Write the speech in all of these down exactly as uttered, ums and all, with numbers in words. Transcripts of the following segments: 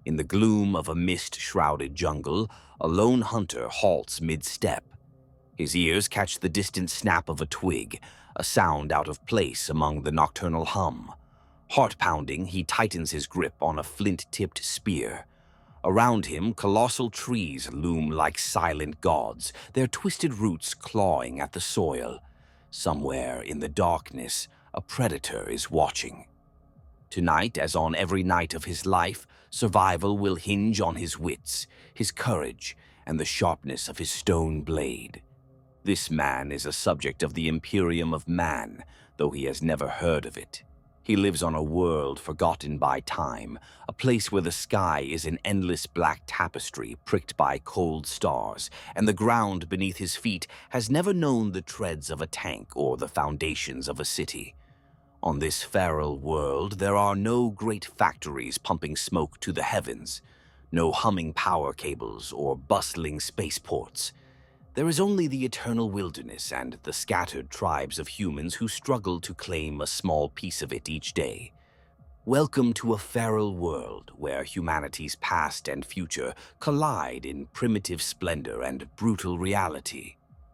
In the gloom of a mist-shrouded jungle, a lone hunter halts mid-step. His ears catch the distant snap of a twig, a sound out of place among the nocturnal hum. Heart-pounding, he tightens his grip on a flint-tipped spear. Around him, colossal trees loom like silent gods, their twisted roots clawing at the soil. Somewhere in the darkness, a predator is watching. Tonight, as on every night of his life, survival will hinge on his wits, his courage, and the sharpness of his stone blade. This man is a subject of the Imperium of Man, though he has never heard of it. He lives on a world forgotten by time, a place where the sky is an endless black tapestry pricked by cold stars, and the ground beneath his feet has never known the treads of a tank or the foundations of a city. On this feral world, there are no great factories pumping smoke to the heavens, no humming power cables or bustling spaceports. There is only the eternal wilderness and the scattered tribes of humans who struggle to claim a small piece of it each day. Welcome to a feral world where humanity's past and future collide in primitive splendor and brutal reality.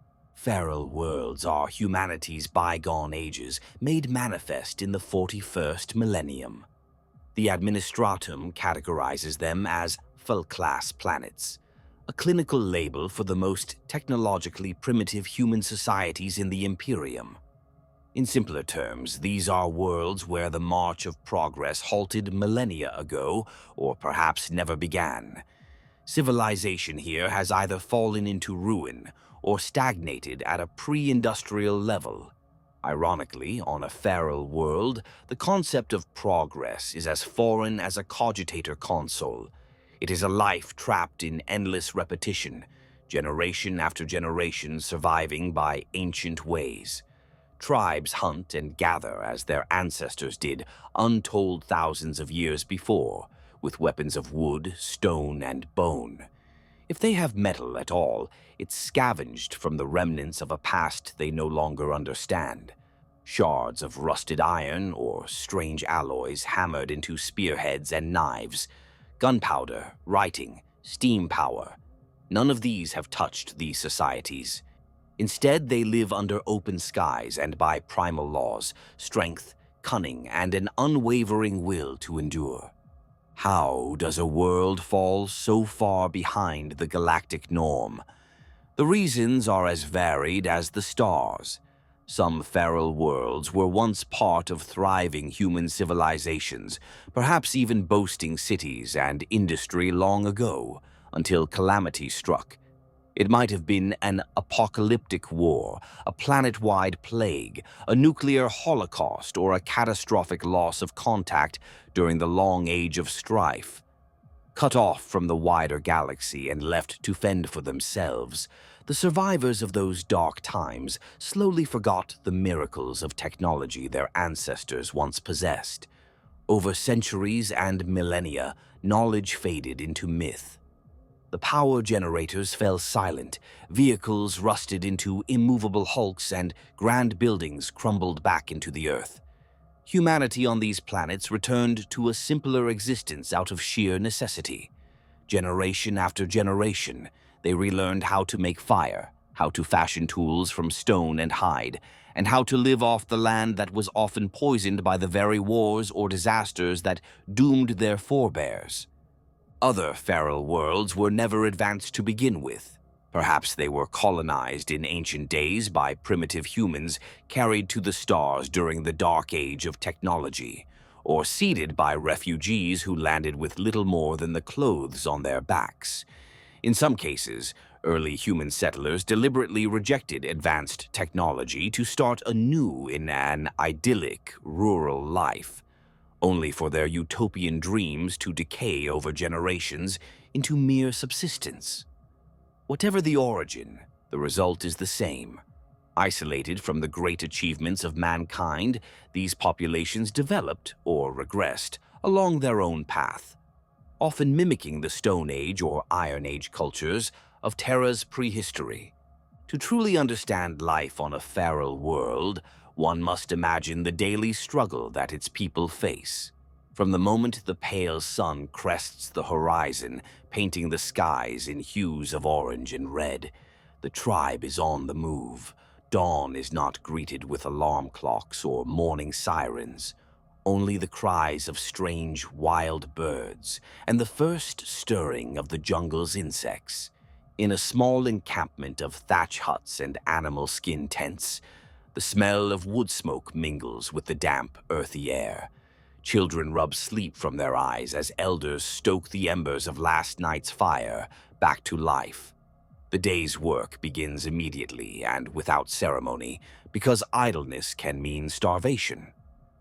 Feral worlds are humanity's bygone ages made manifest in the forty-first millennium. The Administratum categorizes them as full-class planets, a clinical label for the most technologically primitive human societies in the Imperium. In simpler terms, these are worlds where the march of progress halted millennia ago, or perhaps never began. Civilization here has either fallen into ruin or stagnated at a pre-industrial level. Ironically, on a feral world, the concept of progress is as foreign as a cogitator console. It is a life trapped in endless repetition, generation after generation surviving by ancient ways. Tribes hunt and gather as their ancestors did untold thousands of years before, with weapons of wood, stone, and bone. If they have metal at all, it's scavenged from the remnants of a past they no longer understand. Shards of rusted iron or strange alloys hammered into spearheads and knives. Gunpowder, writing, steam power. None of these have touched these societies. Instead, they live under open skies and by primal laws, strength, cunning, and an unwavering will to endure. How does a world fall so far behind the galactic norm? The reasons are as varied as the stars. Some feral worlds were once part of thriving human civilizations, perhaps even boasting cities and industry long ago, until calamity struck. It might have been an apocalyptic war, a planet-wide plague, a nuclear holocaust, or a catastrophic loss of contact during the long age of strife. Cut off from the wider galaxy and left to fend for themselves, the survivors of those dark times slowly forgot the miracles of technology their ancestors once possessed. Over centuries and millennia, knowledge faded into myth. The power generators fell silent, vehicles rusted into immovable hulks, and grand buildings crumbled back into the earth. Humanity on these planets returned to a simpler existence out of sheer necessity. Generation after generation, they relearned how to make fire, how to fashion tools from stone and hide, and how to live off the land that was often poisoned by the very wars or disasters that doomed their forebears. Other feral worlds were never advanced to begin with. Perhaps they were colonized in ancient days by primitive humans carried to the stars during the dark age of technology, or seeded by refugees who landed with little more than the clothes on their backs. In some cases, early human settlers deliberately rejected advanced technology to start anew in an idyllic, rural life, only for their utopian dreams to decay over generations into mere subsistence. Whatever the origin, the result is the same. Isolated from the great achievements of mankind, these populations developed, or regressed, along their own path, often mimicking the Stone Age or Iron Age cultures of Terra's prehistory. To truly understand life on a feral world, one must imagine the daily struggle that its people face. From the moment the pale sun crests the horizon, painting the skies in hues of orange and red, the tribe is on the move. Dawn is not greeted with alarm clocks or morning sirens, only the cries of strange wild birds and the first stirring of the jungle's insects. In a small encampment of thatch huts and animal skin tents, the smell of wood smoke mingles with the damp, earthy air. Children rub sleep from their eyes as elders stoke the embers of last night's fire back to life. The day's work begins immediately and without ceremony, because idleness can mean starvation.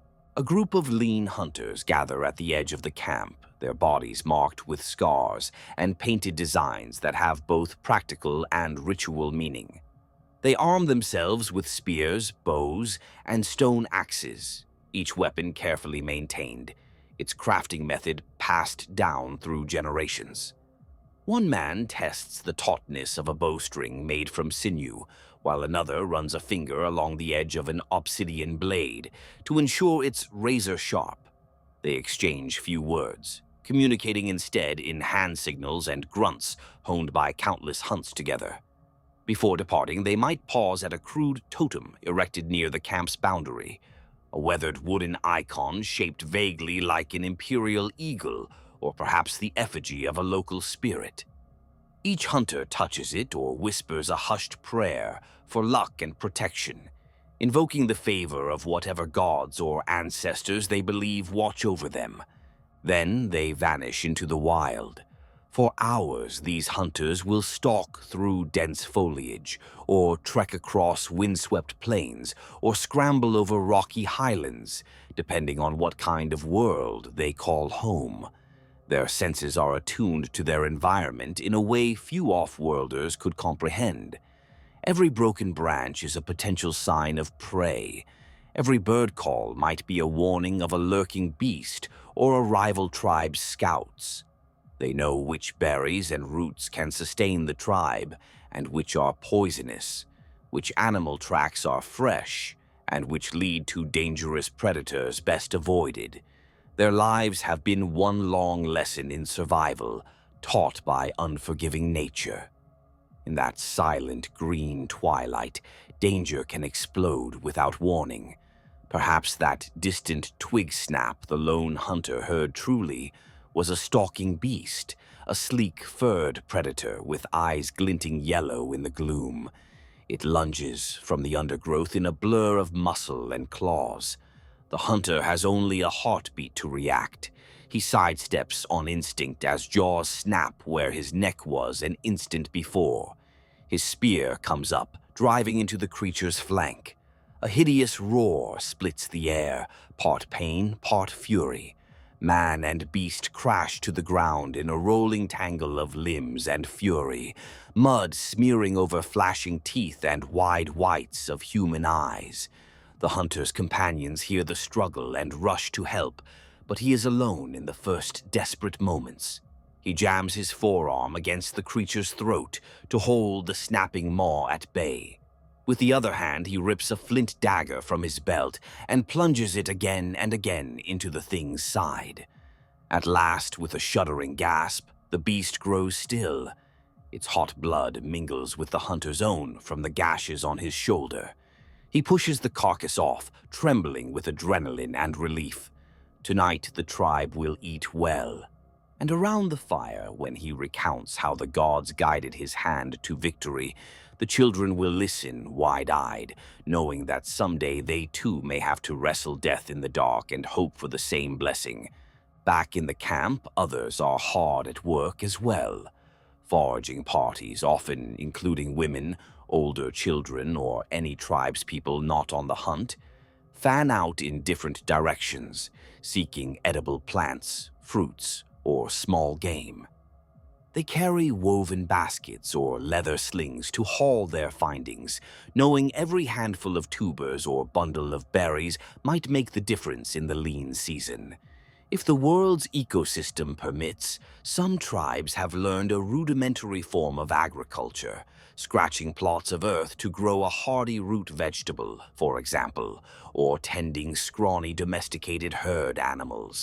A group of lean hunters gather at the edge of the camp, their bodies marked with scars and painted designs that have both practical and ritual meaning. They arm themselves with spears, bows, and stone axes, each weapon carefully maintained, its crafting method passed down through generations. One man tests the tautness of a bowstring made from sinew, while another runs a finger along the edge of an obsidian blade to ensure it's razor sharp. They exchange few words, communicating instead in hand signals and grunts honed by countless hunts together. Before departing, they might pause at a crude totem erected near the camp's boundary, a weathered wooden icon shaped vaguely like an imperial eagle or perhaps the effigy of a local spirit. Each hunter touches it or whispers a hushed prayer for luck and protection, invoking the favor of whatever gods or ancestors they believe watch over them. Then they vanish into the wild. For hours, these hunters will stalk through dense foliage, or trek across windswept plains, or scramble over rocky highlands, depending on what kind of world they call home. Their senses are attuned to their environment in a way few off-worlders could comprehend. Every broken branch is a potential sign of prey. Every bird call might be a warning of a lurking beast or a rival tribe's scouts. They know which berries and roots can sustain the tribe, and which are poisonous, which animal tracks are fresh, and which lead to dangerous predators best avoided. Their lives have been one long lesson in survival, taught by unforgiving nature. In that silent green twilight, danger can explode without warning. Perhaps that distant twig snap the lone hunter heard truly was a stalking beast, a sleek furred predator with eyes glinting yellow in the gloom. It lunges from the undergrowth in a blur of muscle and claws. The hunter has only a heartbeat to react. He sidesteps on instinct as jaws snap where his neck was an instant before. His spear comes up, driving into the creature's flank. A hideous roar splits the air, part pain, part fury. Man and beast crash to the ground in a rolling tangle of limbs and fury, mud smearing over flashing teeth and wide whites of human eyes. The hunter's companions hear the struggle and rush to help, but he is alone in the first desperate moments. He jams his forearm against the creature's throat to hold the snapping maw at bay. With the other hand, he rips a flint dagger from his belt and plunges it again and again into the thing's side. At last, with a shuddering gasp, the beast grows still. Its hot blood mingles with the hunter's own from the gashes on his shoulder. He pushes the carcass off, trembling with adrenaline and relief. Tonight, the tribe will eat well. And around the fire, when he recounts how the gods guided his hand to victory, the children will listen wide-eyed, knowing that someday they too may have to wrestle death in the dark and hope for the same blessing. Back in the camp, others are hard at work as well. Foraging parties, often including women, older children, or any tribespeople not on the hunt, fan out in different directions, seeking edible plants, fruits, or small game. They carry woven baskets or leather slings to haul their findings, knowing every handful of tubers or bundle of berries might make the difference in the lean season. If the world's ecosystem permits, some tribes have learned a rudimentary form of agriculture, scratching plots of earth to grow a hardy root vegetable, for example, or tending scrawny domesticated herd animals.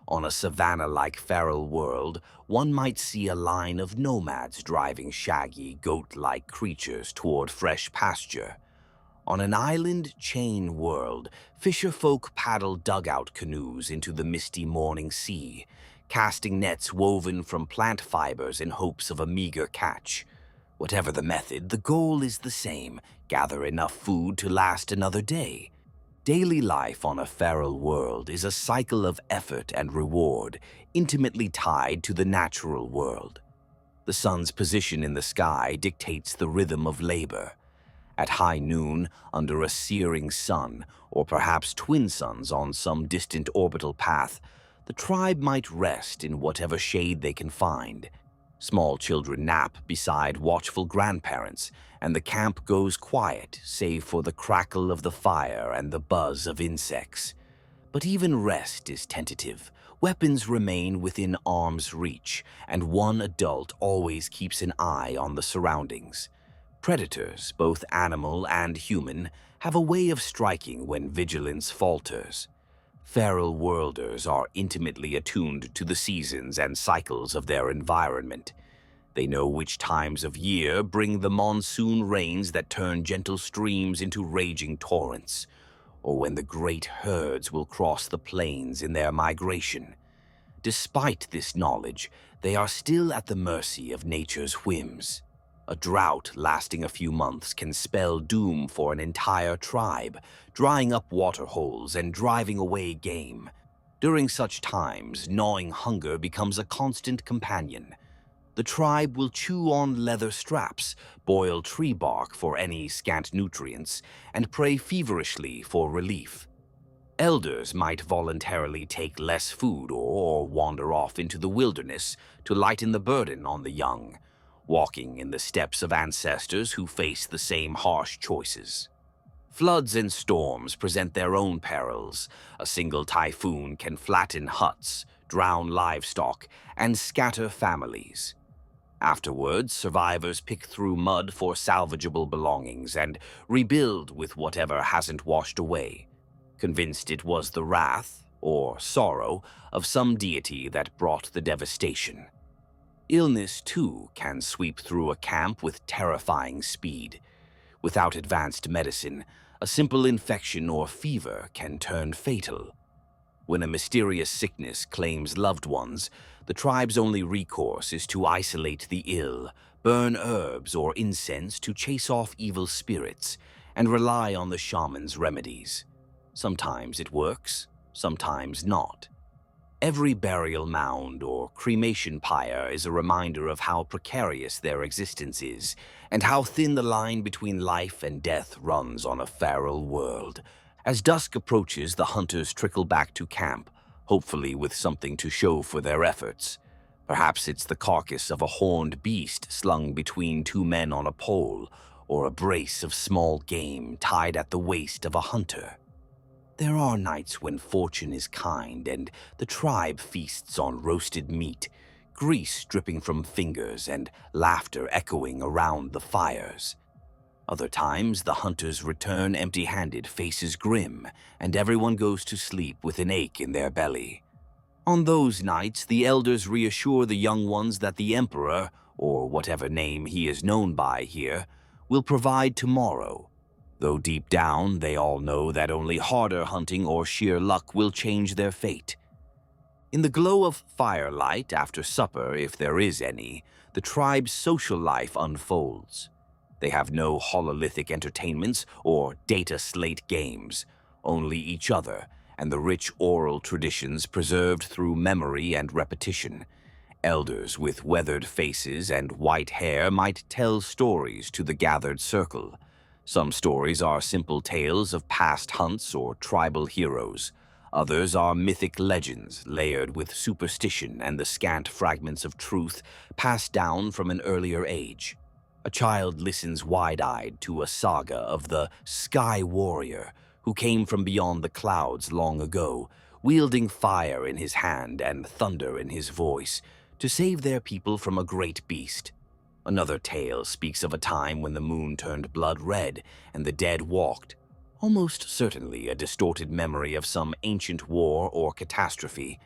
On a savanna-like feral world, one might see a line of nomads driving shaggy, goat-like creatures toward fresh pasture. On an island chain world, fisherfolk paddle dugout canoes into the misty morning sea, casting nets woven from plant fibers in hopes of a meager catch. Whatever the method, the goal is the same: gather enough food to last another day. Daily life on a feral world is a cycle of effort and reward, intimately tied to the natural world. The sun's position in the sky dictates the rhythm of labor. At high noon, under a searing sun, or perhaps twin suns on some distant orbital path, the tribe might rest in whatever shade they can find. Small children nap beside watchful grandparents, and the camp goes quiet save for the crackle of the fire and the buzz of insects. But even rest is tentative. Weapons remain within arm's reach, and one adult always keeps an eye on the surroundings. Predators, both animal and human, have a way of striking when vigilance falters. Feral worlders are intimately attuned to the seasons and cycles of their environment. They know which times of year bring the monsoon rains that turn gentle streams into raging torrents, or when the great herds will cross the plains in their migration. Despite this knowledge, they are still at the mercy of nature's whims. A drought lasting a few months can spell doom for an entire tribe, drying up water holes and driving away game. During such times, gnawing hunger becomes a constant companion. The tribe will chew on leather straps, boil tree bark for any scant nutrients, and pray feverishly for relief. Elders might voluntarily take less food or wander off into the wilderness to lighten the burden on the young, walking in the steps of ancestors who face the same harsh choices. Floods and storms present their own perils. A single typhoon can flatten huts, drown livestock, and scatter families. Afterwards, survivors pick through mud for salvageable belongings and rebuild with whatever hasn't washed away, convinced it was the wrath, or sorrow, of some deity that brought the devastation. Illness, too, can sweep through a camp with terrifying speed. Without advanced medicine, a simple infection or fever can turn fatal. When a mysterious sickness claims loved ones, the tribe's only recourse is to isolate the ill, burn herbs or incense to chase off evil spirits, and rely on the shaman's remedies. Sometimes it works, sometimes not. Every burial mound or cremation pyre is a reminder of how precarious their existence is, and how thin the line between life and death runs on a feral world. As dusk approaches, the hunters trickle back to camp, hopefully with something to show for their efforts. Perhaps it's the carcass of a horned beast slung between two men on a pole, or a brace of small game tied at the waist of a hunter. There are nights when fortune is kind and the tribe feasts on roasted meat, grease dripping from fingers and laughter echoing around the fires. Other times, the hunters return empty-handed, faces grim, and everyone goes to sleep with an ache in their belly. On those nights, the elders reassure the young ones that the Emperor, or whatever name he is known by here, will provide tomorrow, though deep down they all know that only harder hunting or sheer luck will change their fate. In the glow of firelight after supper, if there is any, the tribe's social life unfolds. They have no hololithic entertainments or data slate games, only each other and the rich oral traditions preserved through memory and repetition. Elders with weathered faces and white hair might tell stories to the gathered circle. Some stories are simple tales of past hunts or tribal heroes. Others are mythic legends layered with superstition and the scant fragments of truth passed down from an earlier age. A child listens wide-eyed to a saga of the Sky Warrior who came from beyond the clouds long ago, wielding fire in his hand and thunder in his voice, to save their people from a great beast. Another tale speaks of a time when the moon turned blood red and the dead walked, almost certainly a distorted memory of some ancient war or catastrophe.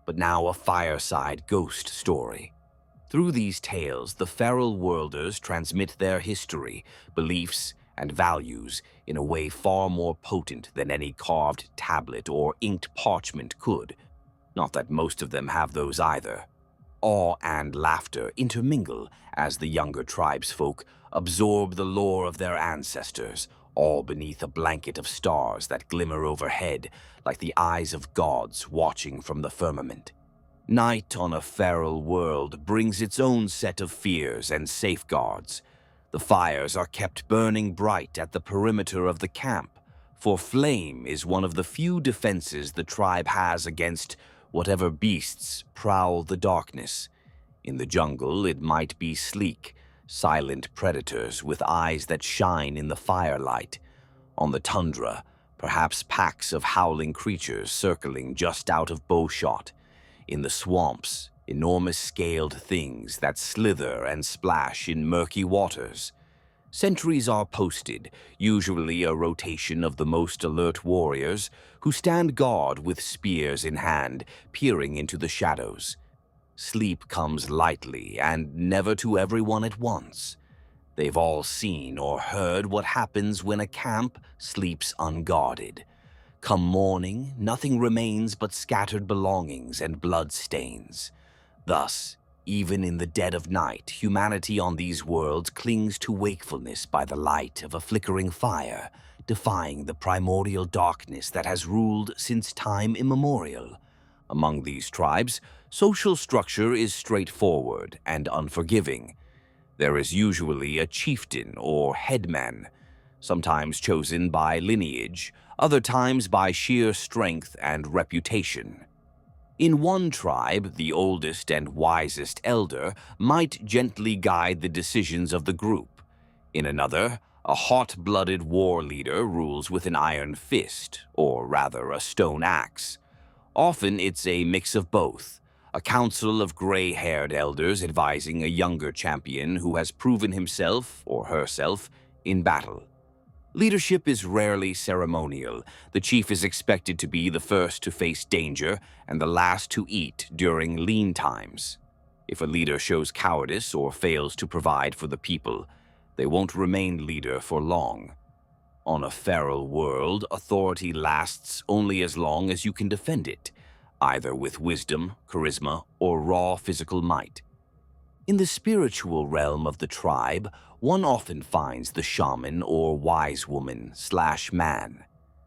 but now a fireside ghost story. Through these tales, the feral worlders transmit their history, beliefs, and values in a way far more potent than any carved tablet or inked parchment could. Not that most of them have those either. Awe and laughter intermingle as the younger tribesfolk absorb the lore of their ancestors, all beneath a blanket of stars that glimmer overhead like the eyes of gods watching from the firmament. Night on a feral world brings its own set of fears and safeguards. The fires are kept burning bright at the perimeter of the camp, for flame is one of the few defenses the tribe has against whatever beasts prowl the darkness. In the jungle, it might be sleek, silent predators with eyes that shine in the firelight. On the tundra, perhaps packs of howling creatures circling just out of bowshot. In the swamps, enormous scaled things that slither and splash in murky waters. Sentries are posted, usually a rotation of the most alert warriors, who stand guard with spears in hand, peering into the shadows. Sleep comes lightly and never to everyone at once. They've all seen or heard what happens when a camp sleeps unguarded. Come morning, nothing remains but scattered belongings and blood stains. Thus, even in the dead of night, humanity on these worlds clings to wakefulness by the light of a flickering fire, defying the primordial darkness that has ruled since time immemorial. Among these tribes, social structure is straightforward and unforgiving. There is usually a chieftain or headman, sometimes chosen by lineage, other times by sheer strength and reputation. In one tribe, the oldest and wisest elder might gently guide the decisions of the group. In another, a hot-blooded war leader rules with an iron fist, or rather a stone axe. Often it's a mix of both, a council of gray-haired elders advising a younger champion who has proven himself or herself in battle. Leadership is rarely ceremonial. The chief is expected to be the first to face danger and the last to eat during lean times. If a leader shows cowardice or fails to provide for the people, they won't remain leader for long. On a feral world, authority lasts only as long as you can defend it, either with wisdom, charisma, or raw physical might. In the spiritual realm of the tribe, one often finds the shaman or wise woman slash man.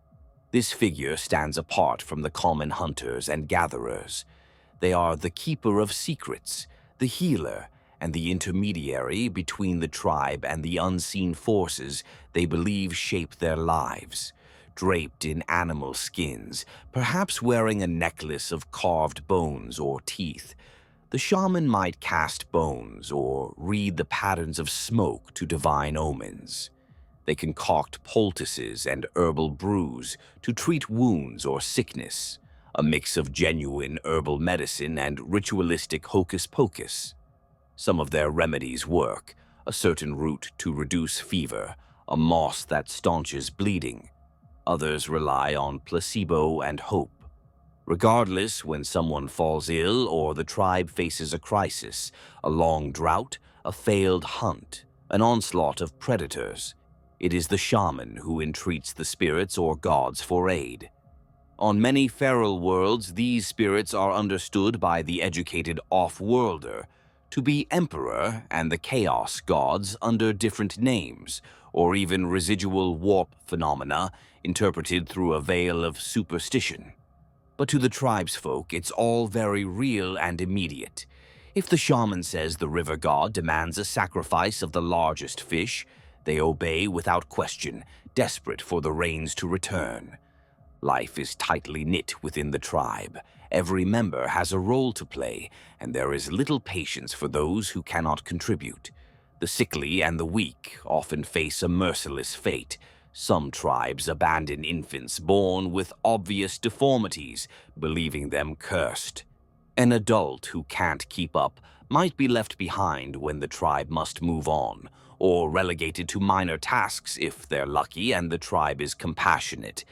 This figure stands apart from the common hunters and gatherers. They are the keeper of secrets, the healer, and the intermediary between the tribe and the unseen forces they believe shape their lives. Draped in animal skins, perhaps wearing a necklace of carved bones or teeth, the shaman might cast bones or read the patterns of smoke to divine omens. They concoct poultices and herbal brews to treat wounds or sickness, a mix of genuine herbal medicine and ritualistic hocus-pocus. Some of their remedies work, a certain root to reduce fever, a moss that staunches bleeding. Others rely on placebo and hope. Regardless, when someone falls ill or the tribe faces a crisis, a long drought, a failed hunt, an onslaught of predators, it is the shaman who entreats the spirits or gods for aid. On many feral worlds, these spirits are understood by the educated off-worlder to be emperor and the chaos gods under different names, or even residual warp phenomena interpreted through a veil of superstition. But to the tribesfolk, it's all very real and immediate. If the shaman says the river god demands a sacrifice of the largest fish, they obey without question, desperate for the rains to return. Life is tightly knit within the tribe. Every member has a role to play, and there is little patience for those who cannot contribute. The sickly and the weak often face a merciless fate. Some tribes abandon infants born with obvious deformities, believing them cursed. An adult who can't keep up might be left behind when the tribe must move on, or relegated to minor tasks if they're lucky and the tribe is compassionate.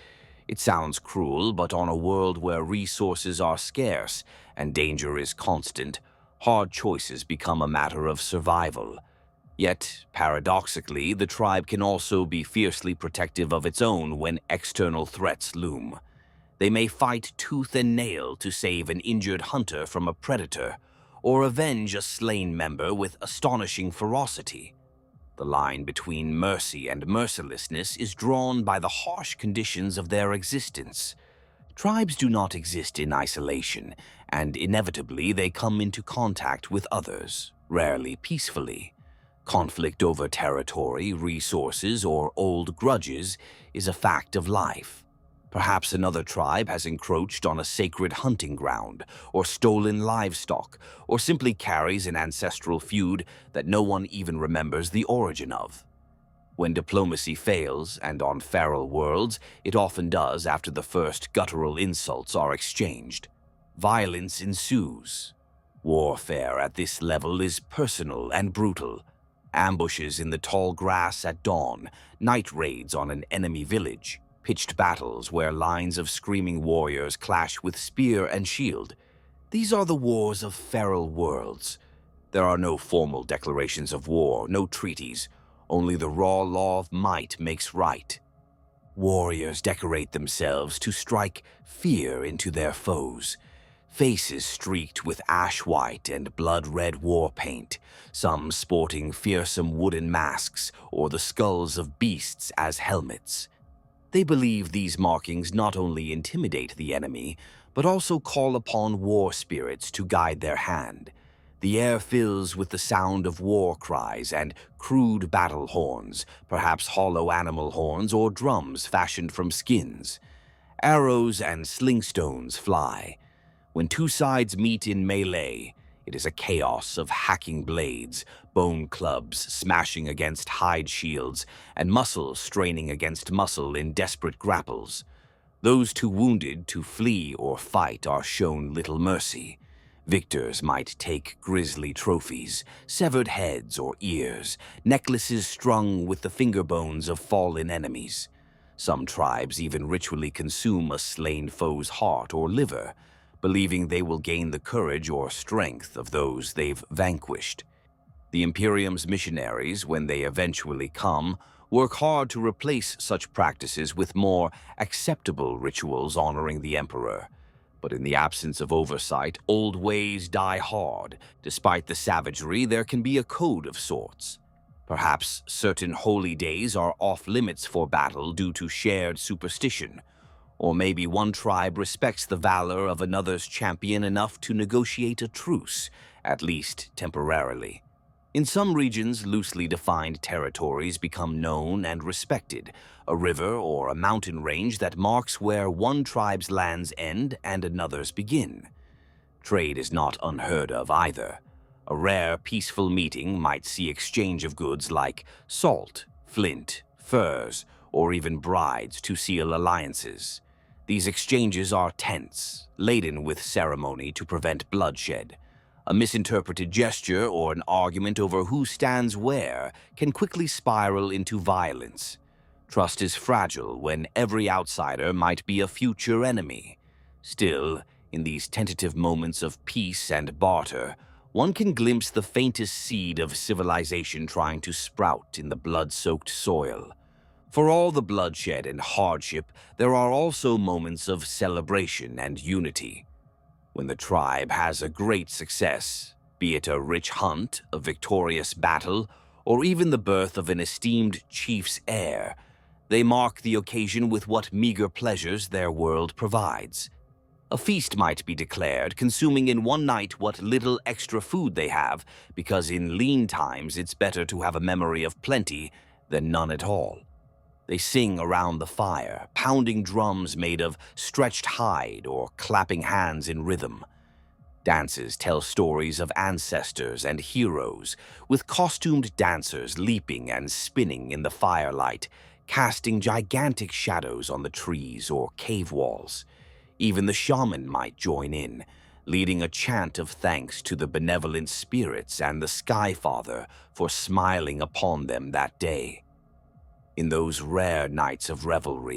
It sounds cruel, but on a world where resources are scarce and danger is constant, hard choices become a matter of survival. Yet, paradoxically, the tribe can also be fiercely protective of its own when external threats loom. They may fight tooth and nail to save an injured hunter from a predator, or avenge a slain member with astonishing ferocity. The line between mercy and mercilessness is drawn by the harsh conditions of their existence. Tribes do not exist in isolation, and inevitably they come into contact with others, rarely peacefully. Conflict over territory, resources, or old grudges is a fact of life. Perhaps another tribe has encroached on a sacred hunting ground, or stolen livestock, or simply carries an ancestral feud that no one even remembers the origin of. When diplomacy fails, and on feral worlds, it often does after the first guttural insults are exchanged, violence ensues. Warfare at this level is personal and brutal. Ambushes in the tall grass at dawn, night raids on an enemy village, pitched battles where lines of screaming warriors clash with spear and shield. These are the wars of feral worlds. There are no formal declarations of war, no treaties. Only the raw law of might makes right. Warriors decorate themselves to strike fear into their foes. Faces streaked with ash-white and blood-red war paint, some sporting fearsome wooden masks or the skulls of beasts as helmets. They believe these markings not only intimidate the enemy, but also call upon war spirits to guide their hand. The air fills with the sound of war cries and crude battle horns, perhaps hollow animal horns or drums fashioned from skins. Arrows and slingstones fly. When two sides meet in melee, it is a chaos of hacking blades, bone clubs smashing against hide shields, and muscle straining against muscle in desperate grapples. Those too wounded to flee or fight are shown little mercy. Victors might take grisly trophies, severed heads or ears, necklaces strung with the finger bones of fallen enemies. Some tribes even ritually consume a slain foe's heart or liver, believing they will gain the courage or strength of those they've vanquished. The Imperium's missionaries, when they eventually come, work hard to replace such practices with more acceptable rituals honoring the Emperor. But in the absence of oversight, old ways die hard. Despite the savagery, there can be a code of sorts. Perhaps certain holy days are off-limits for battle due to shared superstition. Or maybe one tribe respects the valor of another's champion enough to negotiate a truce, at least temporarily. In some regions, loosely defined territories become known and respected, a river or a mountain range that marks where one tribe's lands end and another's begin. Trade is not unheard of either. A rare, peaceful meeting might see exchange of goods like salt, flint, furs, or even brides to seal alliances. These exchanges are tense, laden with ceremony to prevent bloodshed. A misinterpreted gesture or an argument over who stands where can quickly spiral into violence. Trust is fragile when every outsider might be a future enemy. Still, in these tentative moments of peace and barter, one can glimpse the faintest seed of civilization trying to sprout in the blood-soaked soil. For all the bloodshed and hardship, there are also moments of celebration and unity. When the tribe has a great success, be it a rich hunt, a victorious battle, or even the birth of an esteemed chief's heir, they mark the occasion with what meager pleasures their world provides. A feast might be declared, consuming in one night what little extra food they have, because in lean times it's better to have a memory of plenty than none at all. They sing around the fire, pounding drums made of stretched hide or clapping hands in rhythm. Dances tell stories of ancestors and heroes, with costumed dancers leaping and spinning in the firelight, casting gigantic shadows on the trees or cave walls. Even the shaman might join in, leading a chant of thanks to the benevolent spirits and the Sky Father for smiling upon them that day. In those rare nights of revelry,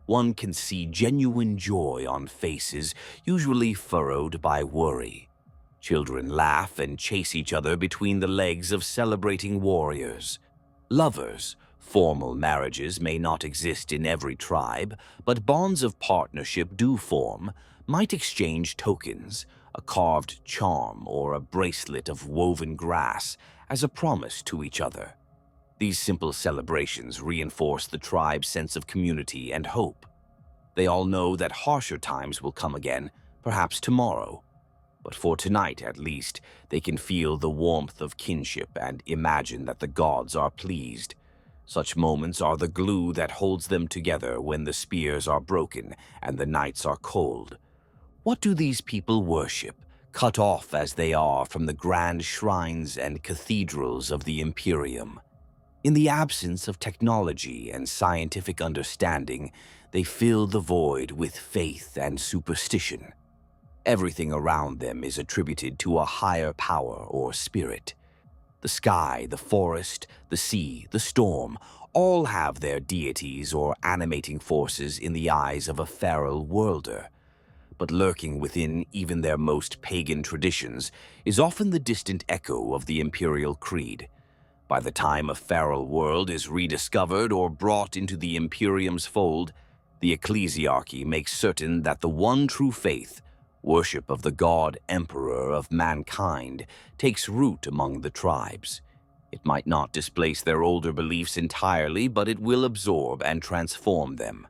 one can see genuine joy on faces usually furrowed by worry. Children laugh and chase each other between the legs of celebrating warriors. Lovers, formal marriages may not exist in every tribe, but bonds of partnership do form, might exchange tokens, a carved charm or a bracelet of woven grass, as a promise to each other. These simple celebrations reinforce the tribe's sense of community and hope. They all know that harsher times will come again, perhaps tomorrow. But for tonight, at least, they can feel the warmth of kinship and imagine that the gods are pleased. Such moments are the glue that holds them together when the spears are broken and the nights are cold. What do these people worship, cut off as they are from the grand shrines and cathedrals of the Imperium? In the absence of technology and scientific understanding, they fill the void with faith and superstition. Everything around them is attributed to a higher power or spirit. The sky, the forest, the sea, the storm, all have their deities or animating forces in the eyes of a feral worlder. But lurking within even their most pagan traditions is often the distant echo of the imperial creed. By the time a feral world is rediscovered or brought into the Imperium's fold, the ecclesiarchy makes certain that the one true faith, worship of the god emperor of mankind, takes root among the tribes. It might not displace their older beliefs entirely, but it will absorb and transform them.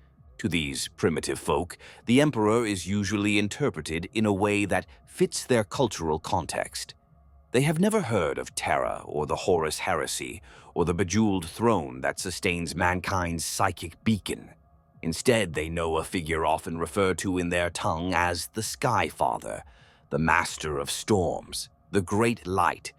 To these primitive folk, the emperor is usually interpreted in a way that fits their cultural context. They have never heard of Terra or the Horus Heresy or the bejeweled throne that sustains mankind's psychic beacon. Instead, they know a figure often referred to in their tongue as the Sky Father, the Master of Storms, the Great Light,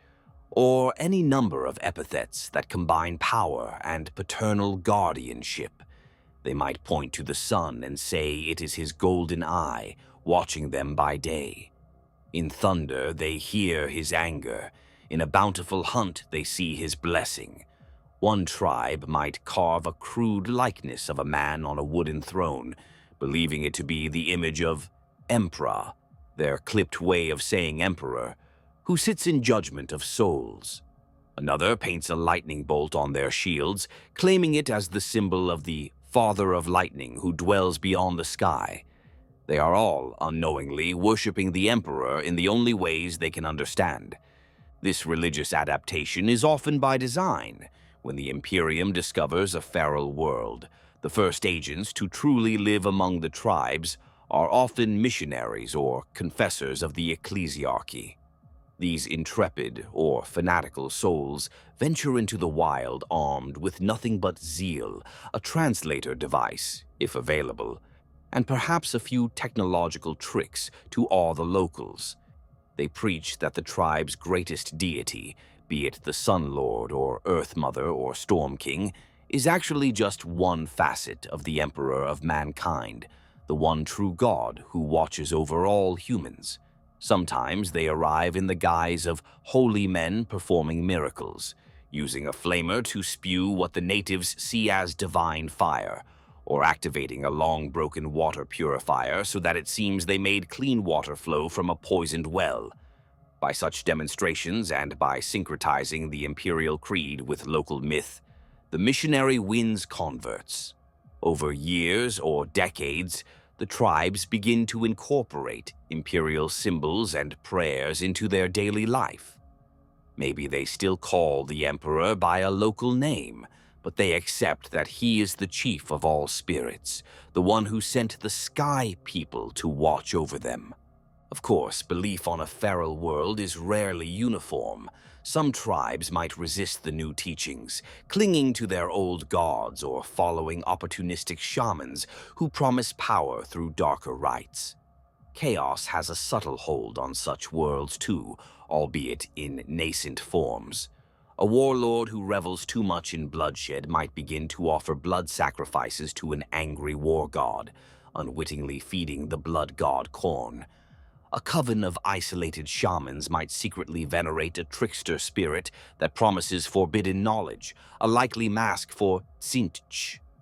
or any number of epithets that combine power and paternal guardianship. They might point to the sun and say it is his golden eye, watching them by day. In thunder, they hear his anger. In a bountiful hunt, they see his blessing. One tribe might carve a crude likeness of a man on a wooden throne, believing it to be the image of Emperor, their clipped way of saying emperor, who sits in judgment of souls. Another paints a lightning bolt on their shields, claiming it as the symbol of the Father of Lightning who dwells beyond the sky. They are all, unknowingly, worshipping the Emperor in the only ways they can understand. This religious adaptation is often by design. When the Imperium discovers a feral world, the first agents to truly live among the tribes are often missionaries or confessors of the ecclesiarchy. These intrepid or fanatical souls venture into the wild armed with nothing but zeal, a translator device, if available, and perhaps a few technological tricks to awe the locals. They preach that the tribe's greatest deity, be it the Sun Lord or Earth Mother or Storm King, is actually just one facet of the Emperor of mankind, the one true God who watches over all humans. Sometimes they arrive in the guise of holy men performing miracles, using a flamer to spew what the natives see as divine fire, or activating a long-broken water purifier so that it seems they made clean water flow from a poisoned well. By such demonstrations and by syncretizing the imperial creed with local myth, the missionary wins converts. Over years or decades, the tribes begin to incorporate imperial symbols and prayers into their daily life. Maybe they still call the emperor by a local name, but they accept that he is the chief of all spirits, the one who sent the sky people to watch over them. Of course, belief on a feral world is rarely uniform. Some tribes might resist the new teachings, clinging to their old gods or following opportunistic shamans who promise power through darker rites. Chaos has a subtle hold on such worlds too, albeit in nascent forms. A warlord who revels too much in bloodshed might begin to offer blood sacrifices to an angry war god, unwittingly feeding the blood god corn. A coven of isolated shamans might secretly venerate a trickster spirit that promises forbidden knowledge, a likely mask for Tzintzch.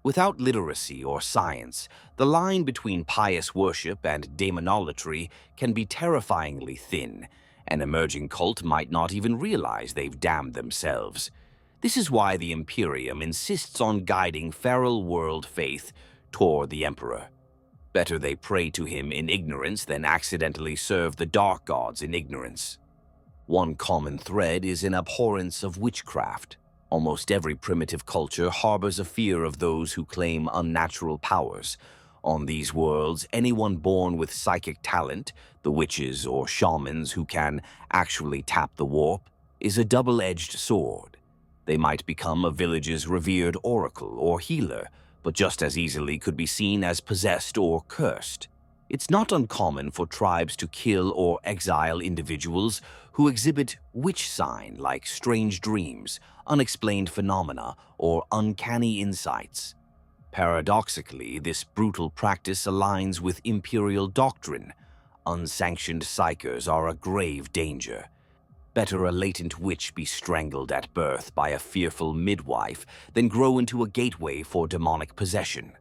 Without literacy or science, the line between pious worship and demonolatry can be terrifyingly thin. An emerging cult might not even realize they've damned themselves. This is why the Imperium insists on guiding feral world faith toward the Emperor. Better they pray to him in ignorance than accidentally serve the dark gods in ignorance. One common thread is an abhorrence of witchcraft. Almost every primitive culture harbors a fear of those who claim unnatural powers. On these worlds, anyone born with psychic talent, the witches or shamans who can actually tap the warp, is a double-edged sword. They might become a village's revered oracle or healer, but just as easily could be seen as possessed or cursed. It's not uncommon for tribes to kill or exile individuals who exhibit witch sign like strange dreams, unexplained phenomena, or uncanny insights. Paradoxically, this brutal practice aligns with imperial doctrine. Unsanctioned psychers are a grave danger. Better a latent witch be strangled at birth by a fearful midwife than grow into a gateway for demonic possession.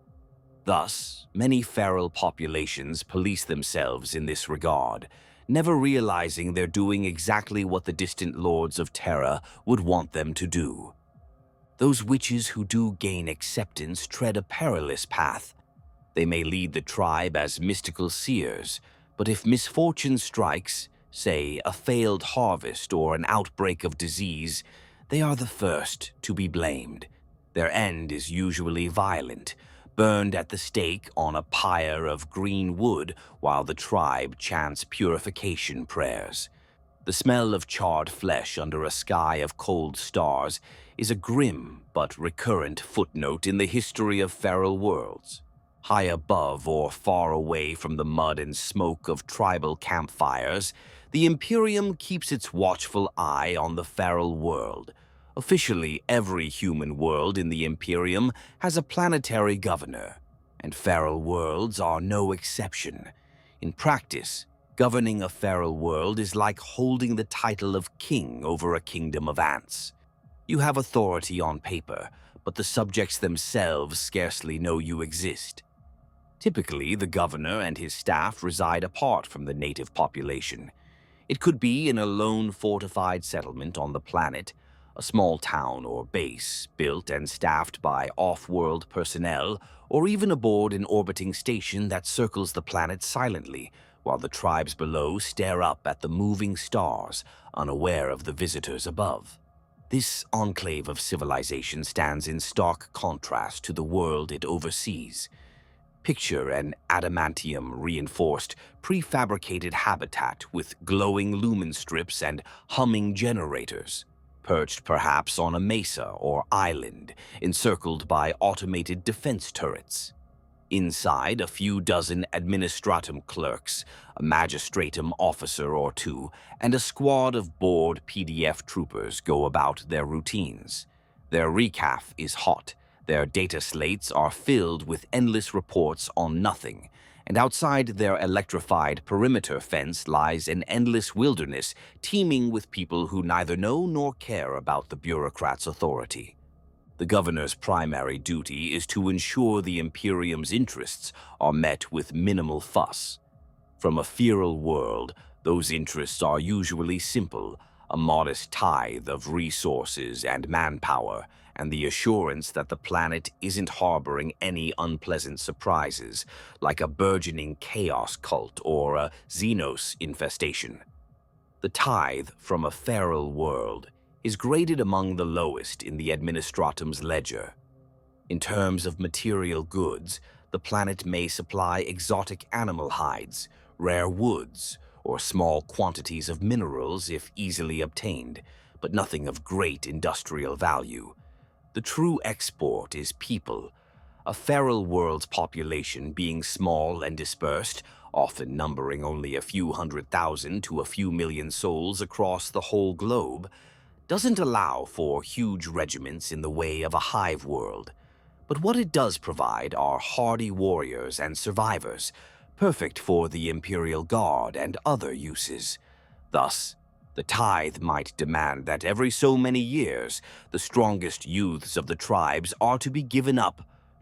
Thus, many feral populations police themselves in this regard, never realizing they're doing exactly what the distant lords of Terra would want them to do. Those witches who do gain acceptance tread a perilous path. They may lead the tribe as mystical seers, but if misfortune strikes, say a failed harvest or an outbreak of disease, they are the first to be blamed. Their end is usually violent, burned at the stake on a pyre of green wood while the tribe chants purification prayers. The smell of charred flesh under a sky of cold stars is a grim but recurrent footnote in the history of feral worlds. High above or far away from the mud and smoke of tribal campfires, the Imperium keeps its watchful eye on the feral world. Officially, every human world in the Imperium has a planetary governor, and feral worlds are no exception. In practice, governing a feral world is like holding the title of king over a kingdom of ants. You have authority on paper, but the subjects themselves scarcely know you exist. Typically, the governor and his staff reside apart from the native population. It could be in a lone fortified settlement on the planet, a small town or base built and staffed by off-world personnel, or even aboard an orbiting station that circles the planet silently, while the tribes below stare up at the moving stars, unaware of the visitors above. This enclave of civilization stands in stark contrast to the world it oversees. Picture an adamantium-reinforced, prefabricated habitat with glowing lumen strips and humming generators, perched perhaps on a mesa or island, encircled by automated defense turrets. Inside, a few dozen administratum clerks, a magistratum officer or two, and a squad of bored P D F troopers go about their routines. Their recaf is hot. Their data slates are filled with endless reports on nothing, and outside their electrified perimeter fence lies an endless wilderness teeming with people who neither know nor care about the bureaucrat's authority. The governor's primary duty is to ensure the Imperium's interests are met with minimal fuss. From a feral world, those interests are usually simple: a modest tithe of resources and manpower, and the assurance that the planet isn't harboring any unpleasant surprises, like a burgeoning chaos cult or a Xenos infestation. The tithe from a feral world is graded among the lowest in the Administratum's ledger. In terms of material goods, the planet may supply exotic animal hides, rare woods, or small quantities of minerals if easily obtained, but nothing of great industrial value. The true export is people. A feral world's population being small and dispersed, often numbering only a few hundred thousand to a few million souls across the whole globe, doesn't allow for huge regiments in the way of a hive world. But what it does provide are hardy warriors and survivors, perfect for the Imperial Guard and other uses. Thus, the tithe might demand that every so many years, the strongest youths of the tribes are to be given up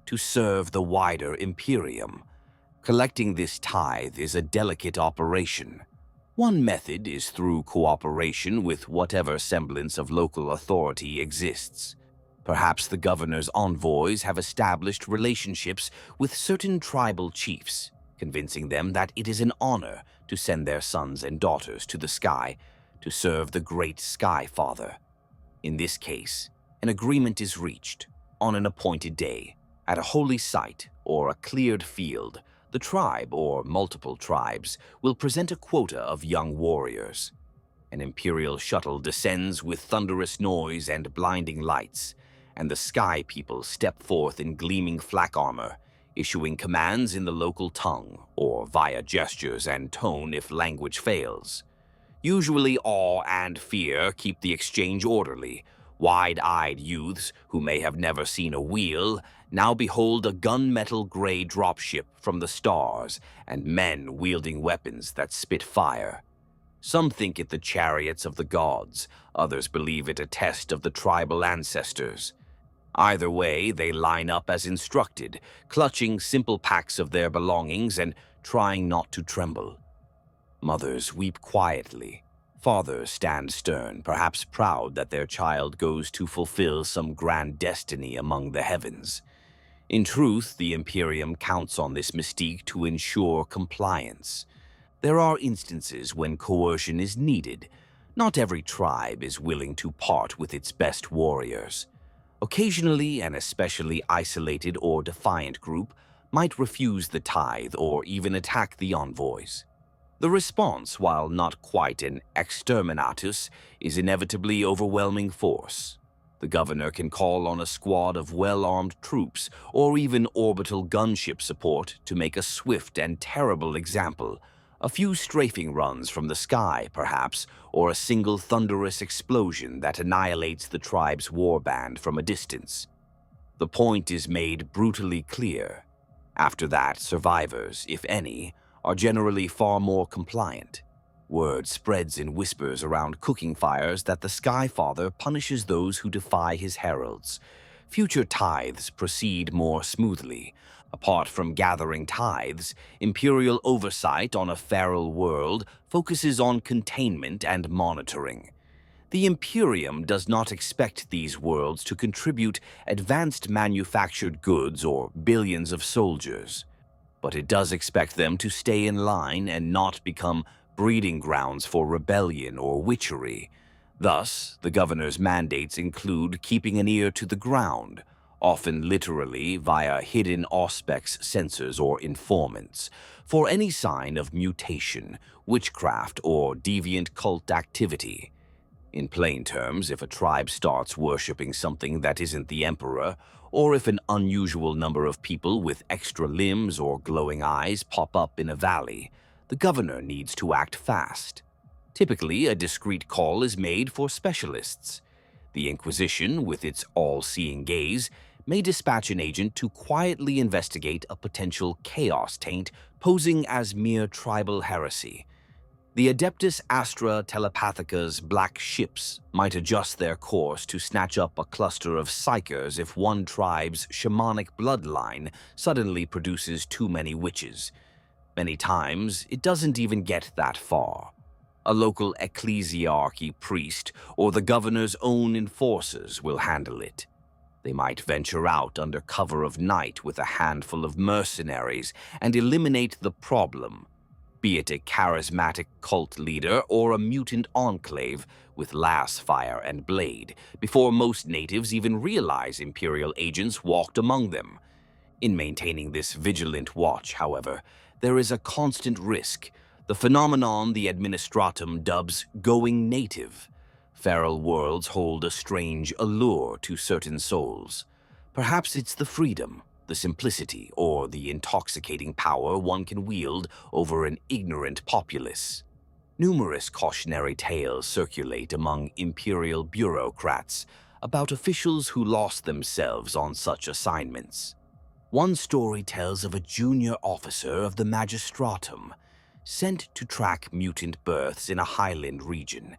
to serve the wider Imperium. Collecting this tithe is a delicate operation. One method is through cooperation with whatever semblance of local authority exists. Perhaps the governor's envoys have established relationships with certain tribal chiefs, convincing them that it is an honor to send their sons and daughters to the sky to serve the great Sky Father. In this case, an agreement is reached. On an appointed day, at a holy site or a cleared field, the tribe or multiple tribes will present a quota of young warriors. An Imperial shuttle descends with thunderous noise and blinding lights, and the Sky People step forth in gleaming flak armor, issuing commands in the local tongue or via gestures and tone if language fails. Usually awe and fear keep the exchange orderly. Wide-eyed youths who may have never seen a wheel now behold a gunmetal gray dropship from the stars and men wielding weapons that spit fire. Some think it the chariots of the gods, others believe it a test of the tribal ancestors. Either way, they line up as instructed, clutching simple packs of their belongings and trying not to tremble. Mothers weep quietly. Fathers stand stern, perhaps proud that their child goes to fulfill some grand destiny among the heavens. In truth, the Imperium counts on this mystique to ensure compliance. There are instances when coercion is needed. Not every tribe is willing to part with its best warriors. Occasionally, an especially isolated or defiant group might refuse the tithe or even attack the envoys. The response, while not quite an exterminatus, is inevitably overwhelming force. The governor can call on a squad of well-armed troops or even orbital gunship support to make a swift and terrible example. A few strafing runs from the sky, perhaps, or a single thunderous explosion that annihilates the tribe's warband from a distance. The point is made brutally clear. After that, survivors, if any, are generally far more compliant. Word spreads in whispers around cooking fires that the Sky Father punishes those who defy his heralds. Future tithes proceed more smoothly. Apart from gathering tithes, Imperial oversight on a feral world focuses on containment and monitoring. The Imperium does not expect these worlds to contribute advanced manufactured goods or billions of soldiers, but it does expect them to stay in line and not become breeding grounds for rebellion or witchery. Thus, the governor's mandates include keeping an ear to the ground, often literally via hidden auspex sensors or informants, for any sign of mutation, witchcraft, or deviant cult activity. In plain terms, if a tribe starts worshipping something that isn't the emperor, or if an unusual number of people with extra limbs or glowing eyes pop up in a valley, the governor needs to act fast. Typically, a discreet call is made for specialists. The Inquisition, with its all-seeing gaze, may dispatch an agent to quietly investigate a potential chaos taint posing as mere tribal heresy. The Adeptus Astra Telepathica's black ships might adjust their course to snatch up a cluster of psychers if one tribe's shamanic bloodline suddenly produces too many witches. Many times, it doesn't even get that far. A local ecclesiarchy priest or the governor's own enforcers will handle it. They might venture out under cover of night with a handful of mercenaries and eliminate the problem, be it a charismatic cult leader or a mutant enclave with lass fire and blade, before most natives even realize Imperial agents walked among them. In maintaining this vigilant watch, however, there is a constant risk, the phenomenon the Administratum dubs going native. Feral worlds hold a strange allure to certain souls. Perhaps it's the freedom, the simplicity, or the intoxicating power one can wield over an ignorant populace. Numerous cautionary tales circulate among Imperial bureaucrats about officials who lost themselves on such assignments. One story tells of a junior officer of the Magistratum sent to track mutant births in a highland region.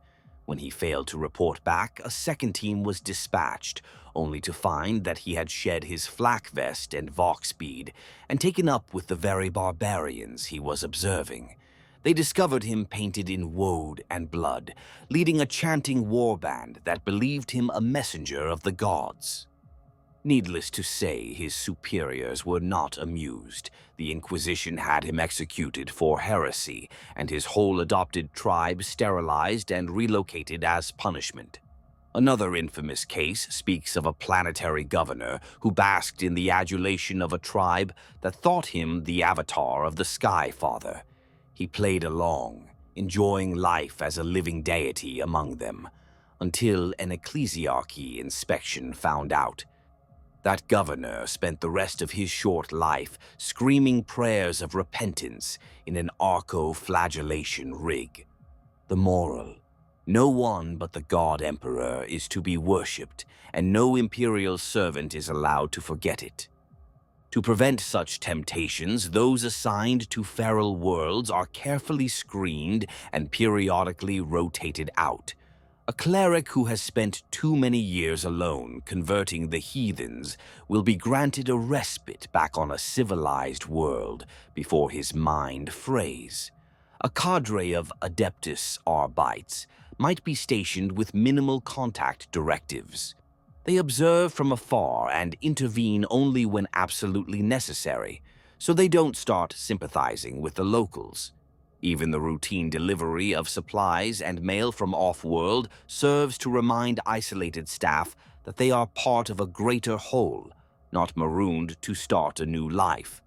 When he failed to report back, a second team was dispatched, only to find that he had shed his flak vest and vox bead and taken up with the very barbarians he was observing. They discovered him painted in woad and blood, leading a chanting warband that believed him a messenger of the gods. Needless to say, his superiors were not amused. The Inquisition had him executed for heresy, and his whole adopted tribe sterilized and relocated as punishment. Another infamous case speaks of a planetary governor who basked in the adulation of a tribe that thought him the avatar of the Sky Father. He played along, enjoying life as a living deity among them, until an ecclesiarchy inspection found out. That governor spent the rest of his short life screaming prayers of repentance in an arco-flagellation rig. The moral: no one but the God Emperor is to be worshipped, and no imperial servant is allowed to forget it. To prevent such temptations, those assigned to feral worlds are carefully screened and periodically rotated out. A cleric who has spent too many years alone converting the heathens will be granted a respite back on a civilized world before his mind frays. A cadre of Adeptus Arbites might be stationed with minimal contact directives. They observe from afar and intervene only when absolutely necessary, so they don't start sympathizing with the locals. Even the routine delivery of supplies and mail from off-world serves to remind isolated staff that they are part of a greater whole, not marooned to start a new life.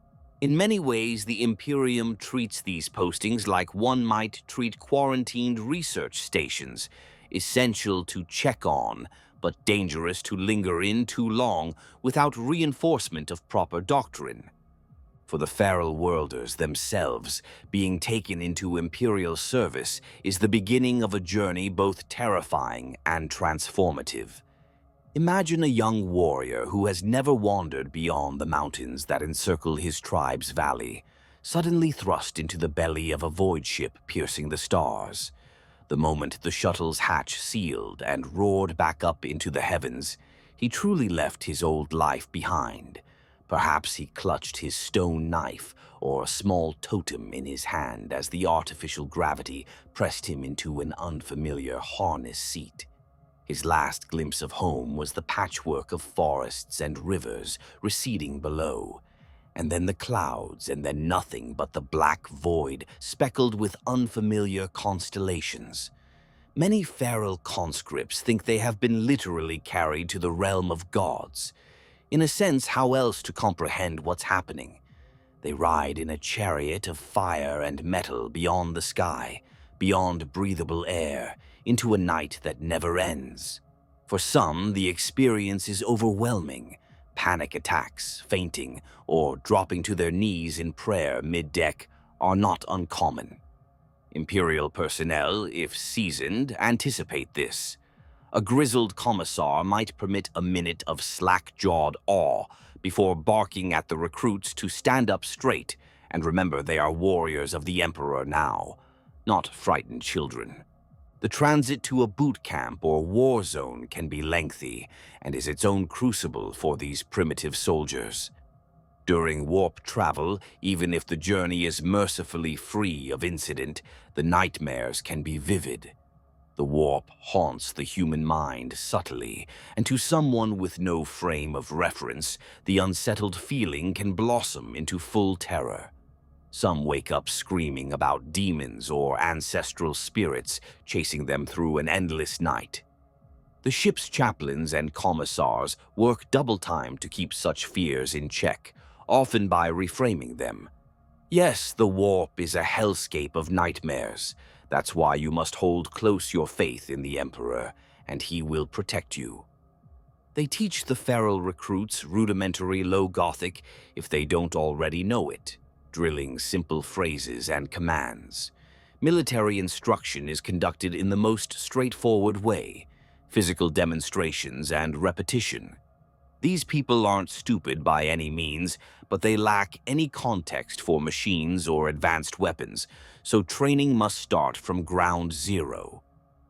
In many ways, the Imperium treats these postings like one might treat quarantined research stations, essential to check on, but dangerous to linger in too long without reinforcement of proper doctrine. For the feral worlders themselves, being taken into Imperial service is the beginning of a journey both terrifying and transformative. Imagine a young warrior who has never wandered beyond the mountains that encircle his tribe's valley, suddenly thrust into the belly of a void ship piercing the stars. The moment the shuttle's hatch sealed and roared back up into the heavens, he truly left his old life behind. Perhaps he clutched his stone knife or a small totem in his hand as the artificial gravity pressed him into an unfamiliar harness seat. His last glimpse of home was the patchwork of forests and rivers receding below, and then the clouds, and then nothing but the black void speckled with unfamiliar constellations. Many feral conscripts think they have been literally carried to the realm of gods. In a sense, how else to comprehend what's happening? They ride in a chariot of fire and metal beyond the sky, beyond breathable air, into a night that never ends. For some, the experience is overwhelming. Panic attacks, fainting, or dropping to their knees in prayer mid-deck are not uncommon. Imperial personnel, if seasoned, anticipate this. A grizzled commissar might permit a minute of slack-jawed awe before barking at the recruits to stand up straight and remember they are warriors of the Emperor now, not frightened children. The transit to a boot camp or war zone can be lengthy and is its own crucible for these primitive soldiers. During warp travel, even if the journey is mercifully free of incident, the nightmares can be vivid. The warp haunts the human mind subtly, and to someone with no frame of reference, the unsettled feeling can blossom into full terror. Some wake up screaming about demons or ancestral spirits chasing them through an endless night. The ship's chaplains and commissars work double time to keep such fears in check, often by reframing them. Yes, the warp is a hellscape of nightmares. That's why you must hold close your faith in the Emperor, and he will protect you. They teach the feral recruits rudimentary Low Gothic if they don't already know it, drilling simple phrases and commands. Military instruction is conducted in the most straightforward way, physical demonstrations and repetition. These people aren't stupid by any means, but they lack any context for machines or advanced weapons, so training must start from ground zero.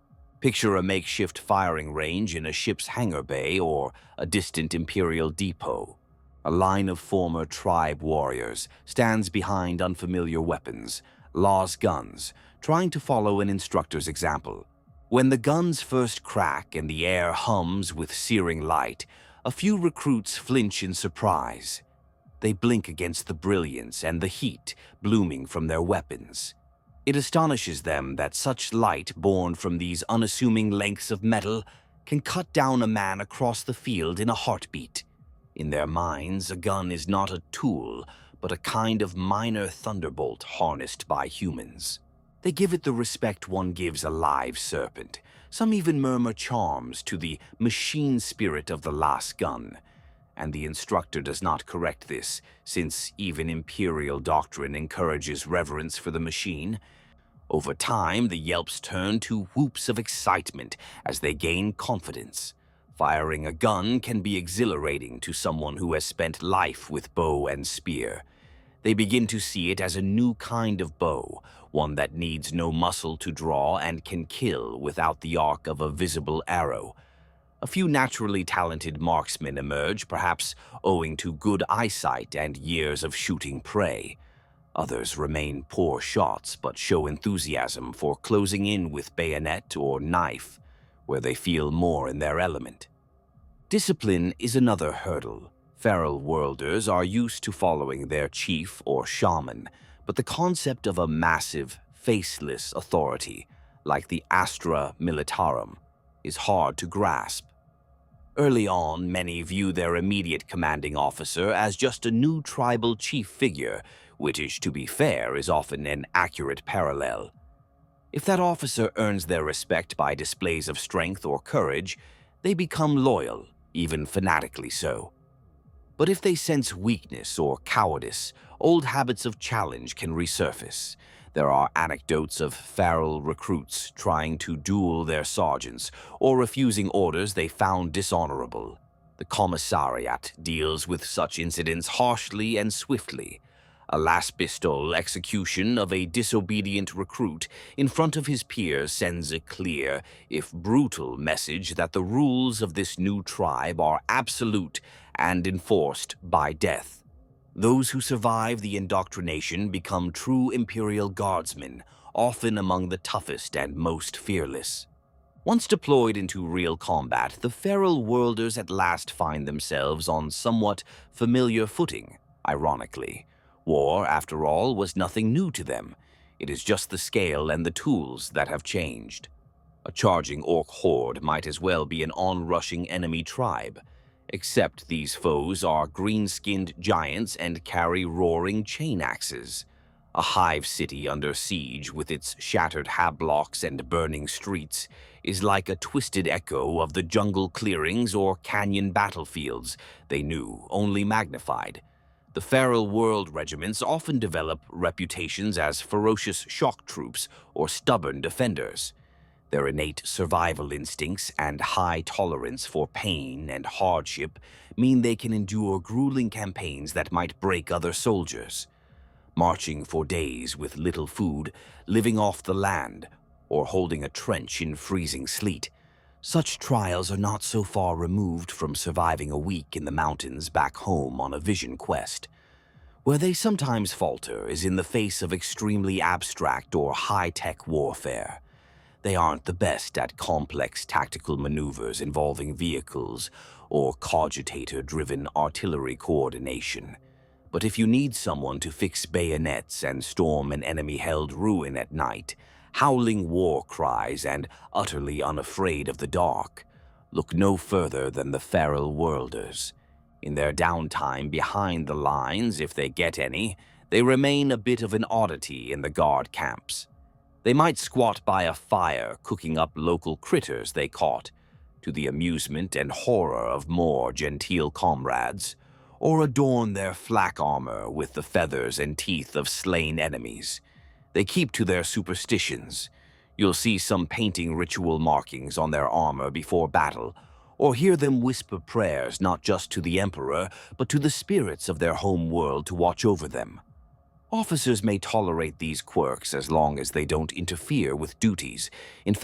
Picture a makeshift firing range in a ship's hangar bay or a distant Imperial depot. A line of former tribe warriors stands behind unfamiliar weapons, Law's guns, trying to follow an instructor's example. When the guns first crack and the air hums with searing light, a few recruits flinch in surprise. They blink against the brilliance and the heat blooming from their weapons. It astonishes them that such light born from these unassuming lengths of metal can cut down a man across the field in a heartbeat. In their minds, a gun is not a tool, but a kind of minor thunderbolt harnessed by humans. They give it the respect one gives a live serpent. Some even murmur charms to the machine spirit of the last gun. And the instructor does not correct this, since even Imperial doctrine encourages reverence for the machine. Over time, the yelps turn to whoops of excitement as they gain confidence. Firing a gun can be exhilarating to someone who has spent life with bow and spear. They begin to see it as a new kind of bow, one that needs no muscle to draw and can kill without the arc of a visible arrow. A few naturally talented marksmen emerge, perhaps owing to good eyesight and years of shooting prey. Others remain poor shots but show enthusiasm for closing in with bayonet or knife, where they feel more in their element. Discipline is another hurdle. Feral worlders are used to following their chief or shaman, but the concept of a massive, faceless authority, like the Astra Militarum, is hard to grasp. Early on, many view their immediate commanding officer as just a new tribal chief figure, which, to be fair, is often an accurate parallel. If that officer earns their respect by displays of strength or courage, they become loyal, even fanatically so. But if they sense weakness or cowardice, old habits of challenge can resurface. There are anecdotes of feral recruits trying to duel their sergeants or refusing orders they found dishonorable. The commissariat deals with such incidents harshly and swiftly. A last pistol execution of a disobedient recruit in front of his peers sends a clear, if brutal, message that the rules of this new tribe are absolute and enforced by death. Those who survive the indoctrination become true Imperial Guardsmen, often among the toughest and most fearless. Once deployed into real combat, the feral worlders at last find themselves on somewhat familiar footing, ironically. War, after all, was nothing new to them. It is just the scale and the tools that have changed. A charging orc horde might as well be an onrushing enemy tribe, except these foes are green-skinned giants and carry roaring chain axes. A hive city under siege with its shattered hablocks and burning streets is like a twisted echo of the jungle clearings or canyon battlefields they knew, only magnified. The feral world regiments often develop reputations as ferocious shock troops or stubborn defenders. Their innate survival instincts and high tolerance for pain and hardship mean they can endure grueling campaigns that might break other soldiers. Marching for days with little food, living off the land, or holding a trench in freezing sleet. Such trials are not so far removed from surviving a week in the mountains back home on a vision quest. Where they sometimes falter is in the face of extremely abstract or high-tech warfare. They aren't the best at complex tactical maneuvers involving vehicles or cogitator-driven artillery coordination. But if you need someone to fix bayonets and storm an enemy-held ruin at night, howling war cries and utterly unafraid of the dark, look no further than the feral worlders. In their downtime behind the lines, if they get any, they remain a bit of an oddity in the guard camps. They might squat by a fire cooking up local critters they caught, to the amusement and horror of more genteel comrades, or adorn their flak armor with the feathers and teeth of slain enemies. They keep to their superstitions. You'll see some painting ritual markings on their armor before battle, or hear them whisper prayers not just to the Emperor, but to the spirits of their home world to watch over them. Officers may tolerate these quirks as long as they don't interfere with duties. In fact,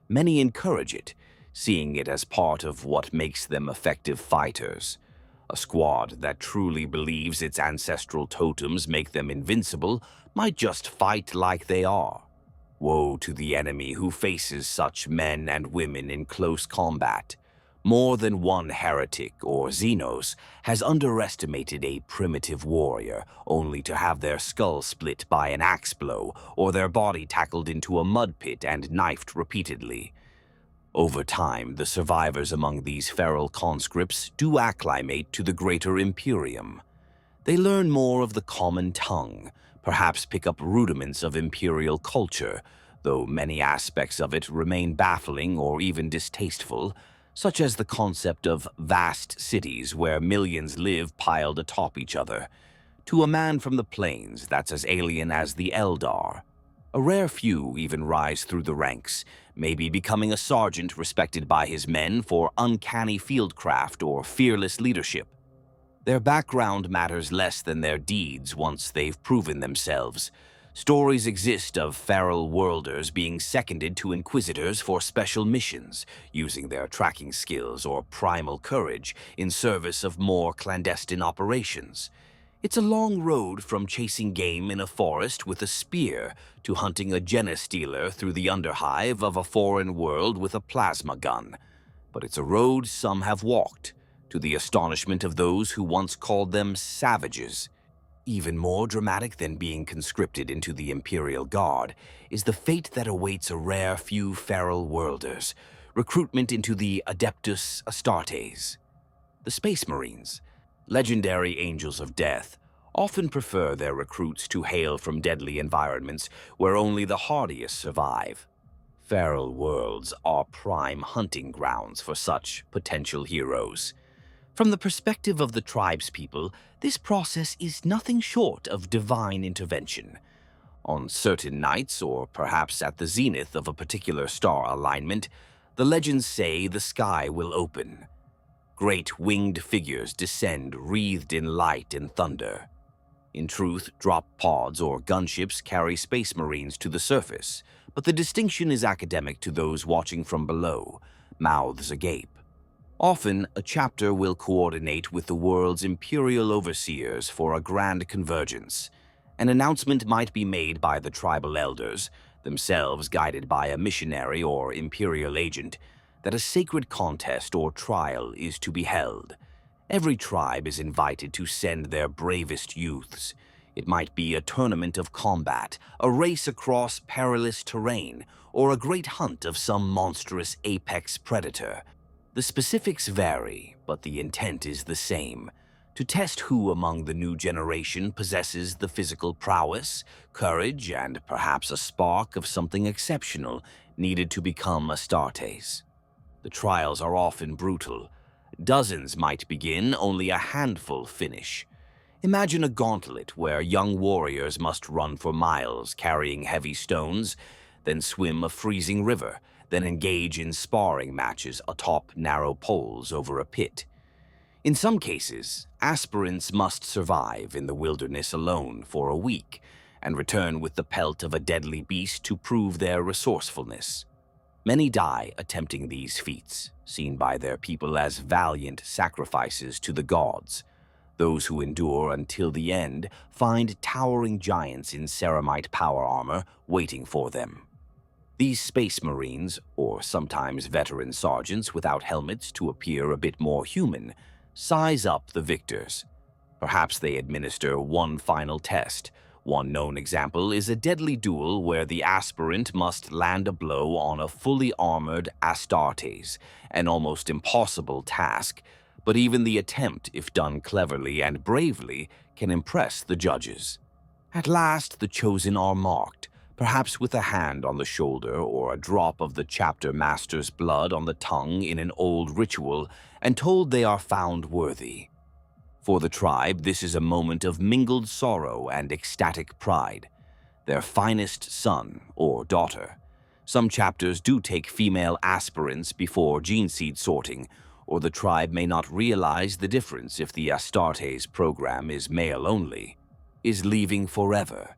Many encourage it, seeing it as part of what makes them effective fighters. A squad that truly believes its ancestral totems make them invincible might just fight like they are. Woe to the enemy who faces such men and women in close combat. More than one heretic or Xenos has underestimated a primitive warrior only to have their skull split by an axe blow or their body tackled into a mud pit and knifed repeatedly. Over time, the survivors among these feral conscripts do acclimate to the greater Imperium. They learn more of the common tongue, perhaps pick up rudiments of Imperial culture, though many aspects of it remain baffling or even distasteful, such as the concept of vast cities where millions live piled atop each other. To a man from the plains, that's as alien as the Eldar. A rare few even rise through the ranks, maybe becoming a sergeant respected by his men for uncanny fieldcraft or fearless leadership. Their background matters less than their deeds once they've proven themselves. Stories exist of feral worlders being seconded to Inquisitors for special missions, using their tracking skills or primal courage in service of more clandestine operations. It's a long road from chasing game in a forest with a spear to hunting a genestealer through the underhive of a foreign world with a plasma gun. But it's a road some have walked, to the astonishment of those who once called them savages. Even more dramatic than being conscripted into the Imperial Guard is the fate that awaits a rare few feral worlders, recruitment into the Adeptus Astartes. The Space Marines, legendary angels of death, often prefer their recruits to hail from deadly environments where only the hardiest survive. Feral worlds are prime hunting grounds for such potential heroes. From the perspective of the tribespeople, this process is nothing short of divine intervention. On certain nights, or perhaps at the zenith of a particular star alignment, the legends say the sky will open. Great winged figures descend wreathed in light and thunder. In truth, drop pods or gunships carry space marines to the surface, but the distinction is academic to those watching from below, mouths agape. Often, a chapter will coordinate with the world's imperial overseers for a grand convergence. An announcement might be made by the tribal elders, themselves guided by a missionary or imperial agent, that a sacred contest or trial is to be held. Every tribe is invited to send their bravest youths. It might be a tournament of combat, a race across perilous terrain, or a great hunt of some monstrous apex predator. The specifics vary, but the intent is the same: to test who among the new generation possesses the physical prowess, courage, and perhaps a spark of something exceptional needed to become Astartes. The trials are often brutal. Dozens might begin, only a handful finish. Imagine a gauntlet where young warriors must run for miles carrying heavy stones, then swim a freezing river, then engage in sparring matches atop narrow poles over a pit. In some cases, aspirants must survive in the wilderness alone for a week and return with the pelt of a deadly beast to prove their resourcefulness. Many die attempting these feats, seen by their people as valiant sacrifices to the gods. Those who endure until the end find towering giants in ceramite power armor waiting for them. These space marines, or sometimes veteran sergeants without helmets to appear a bit more human, size up the victors. Perhaps they administer one final test. One known example is a deadly duel where the aspirant must land a blow on a fully armored Astartes, an almost impossible task, but even the attempt, if done cleverly and bravely, can impress the judges. At last, the chosen are marked, perhaps with a hand on the shoulder or a drop of the chapter master's blood on the tongue in an old ritual, and told they are found worthy. For the tribe, this is a moment of mingled sorrow and ecstatic pride. Their finest son or daughter. Some chapters do take female aspirants before gene seed sorting, or the tribe may not realize the difference if the Astartes program is male only, is leaving forever.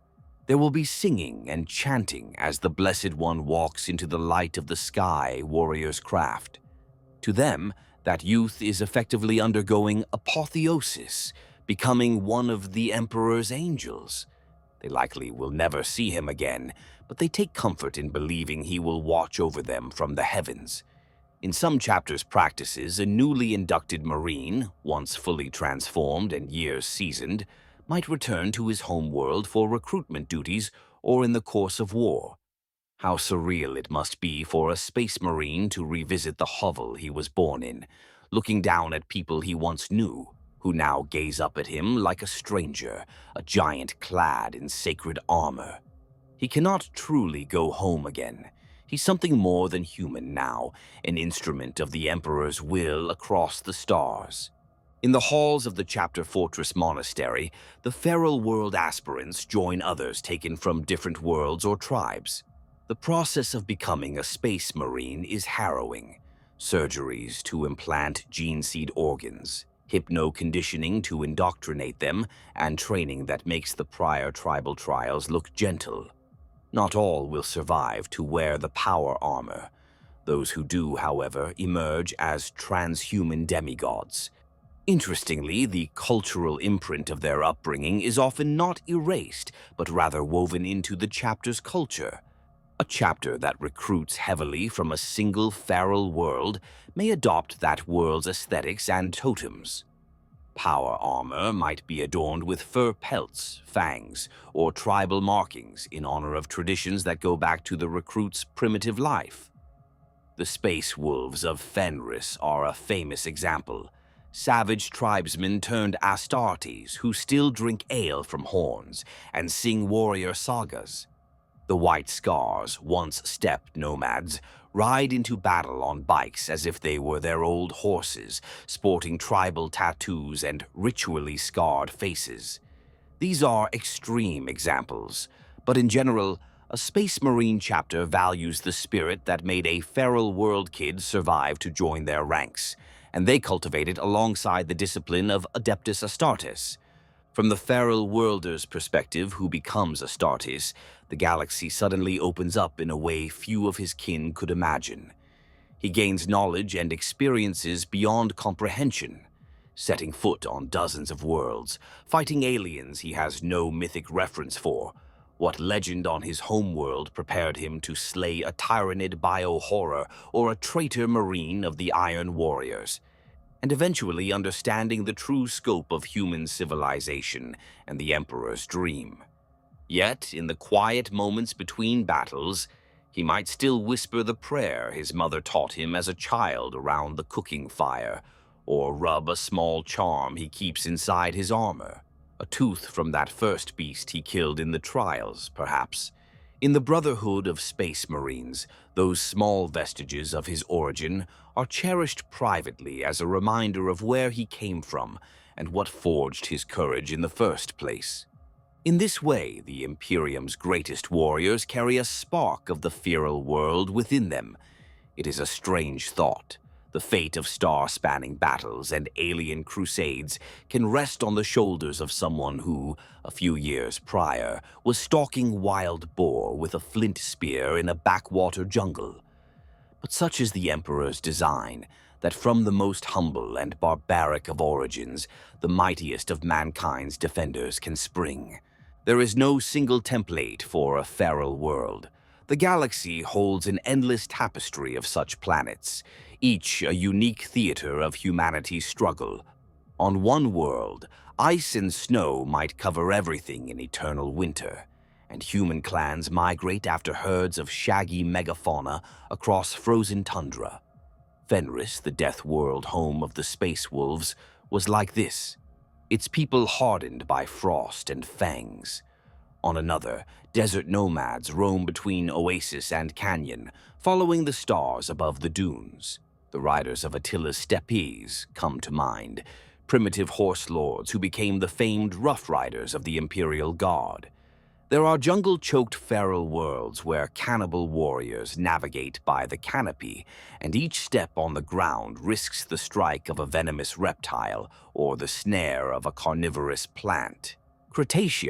There will be singing and chanting as the Blessed One walks into the light of the sky warrior's craft. To them, that youth is effectively undergoing apotheosis, becoming one of the Emperor's angels. They likely will never see him again, but they take comfort in believing he will watch over them from the heavens. In some chapters' practices, a newly inducted Marine, once fully transformed and years seasoned, might return to his home world for recruitment duties or in the course of war. How surreal it must be for a Space Marine to revisit the hovel he was born in, looking down at people he once knew, who now gaze up at him like a stranger, a giant clad in sacred armor. He cannot truly go home again. He's something more than human now, an instrument of the Emperor's will across the stars. In the halls of the Chapter Fortress Monastery, the Feral World aspirants join others taken from different worlds or tribes. The process of becoming a Space Marine is harrowing. Surgeries to implant gene seed organs, hypno-conditioning to indoctrinate them, and training that makes the prior tribal trials look gentle. Not all will survive to wear the power armor. Those who do, however, emerge as transhuman demigods. Interestingly, the cultural imprint of their upbringing is often not erased, but rather woven into the chapter's culture. A chapter that recruits heavily from a single feral world may adopt that world's aesthetics and totems. Power armor might be adorned with fur pelts, fangs, or tribal markings in honor of traditions that go back to the recruit's primitive life. The Space Wolves of Fenris are a famous example. Savage tribesmen turned Astartes who still drink ale from horns and sing warrior sagas. The White Scars, once steppe nomads, ride into battle on bikes as if they were their old horses, sporting tribal tattoos and ritually scarred faces. These are extreme examples, but in general, a Space Marine chapter values the spirit that made a feral world kid survive to join their ranks, and they cultivate it alongside the discipline of Adeptus Astartes. From the feral worlder's perspective who becomes Astartes, the galaxy suddenly opens up in a way few of his kin could imagine. He gains knowledge and experiences beyond comprehension, setting foot on dozens of worlds, fighting aliens he has no mythic reference for. What legend on his homeworld prepared him to slay a tyrannid bio-horror or a traitor marine of the Iron Warriors? And eventually understanding the true scope of human civilization and the Emperor's dream. Yet, in the quiet moments between battles, he might still whisper the prayer his mother taught him as a child around the cooking fire, or rub a small charm he keeps inside his armor. A tooth from that first beast he killed in the trials, perhaps. In the Brotherhood of Space Marines, those small vestiges of his origin are cherished privately as a reminder of where he came from and what forged his courage in the first place. In this way, the Imperium's greatest warriors carry a spark of the feral world within them. It is a strange thought. The fate of star-spanning battles and alien crusades can rest on the shoulders of someone who, a few years prior, was stalking wild boar with a flint spear in a backwater jungle. But such is the Emperor's design, that from the most humble and barbaric of origins, the mightiest of mankind's defenders can spring. There is no single template for a feral world. The galaxy holds an endless tapestry of such planets, each a unique theater of humanity's struggle. On one world, ice and snow might cover everything in eternal winter, and human clans migrate after herds of shaggy megafauna across frozen tundra. Fenris, the death world home of the Space Wolves, was like this, its people hardened by frost and fangs. On another, desert nomads roam between oasis and canyon, following the stars above the dunes. The riders of Attila's steppes come to mind, primitive horse lords who became the famed Rough Riders of the Imperial Guard. There are jungle-choked feral worlds where cannibal warriors navigate by the canopy, and each step on the ground risks the strike of a venomous reptile or the snare of a carnivorous plant. Cretacia,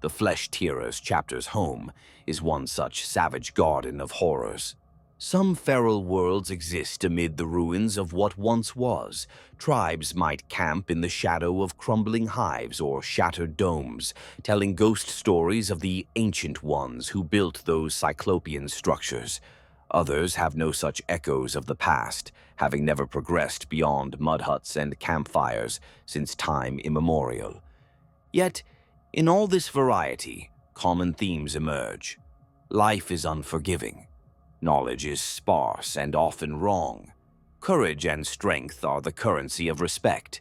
The Flesh-Tearers chapter's home is one such savage garden of horrors. Some feral worlds exist amid the ruins of what once was. Tribes might camp in the shadow of crumbling hives or shattered domes, telling ghost stories of the ancient ones who built those cyclopean structures. Others have no such echoes of the past, having never progressed beyond mud huts and campfires since time immemorial. Yet, in all this variety, common themes emerge. Life is unforgiving. Knowledge is sparse and often wrong. Courage and strength are the currency of respect.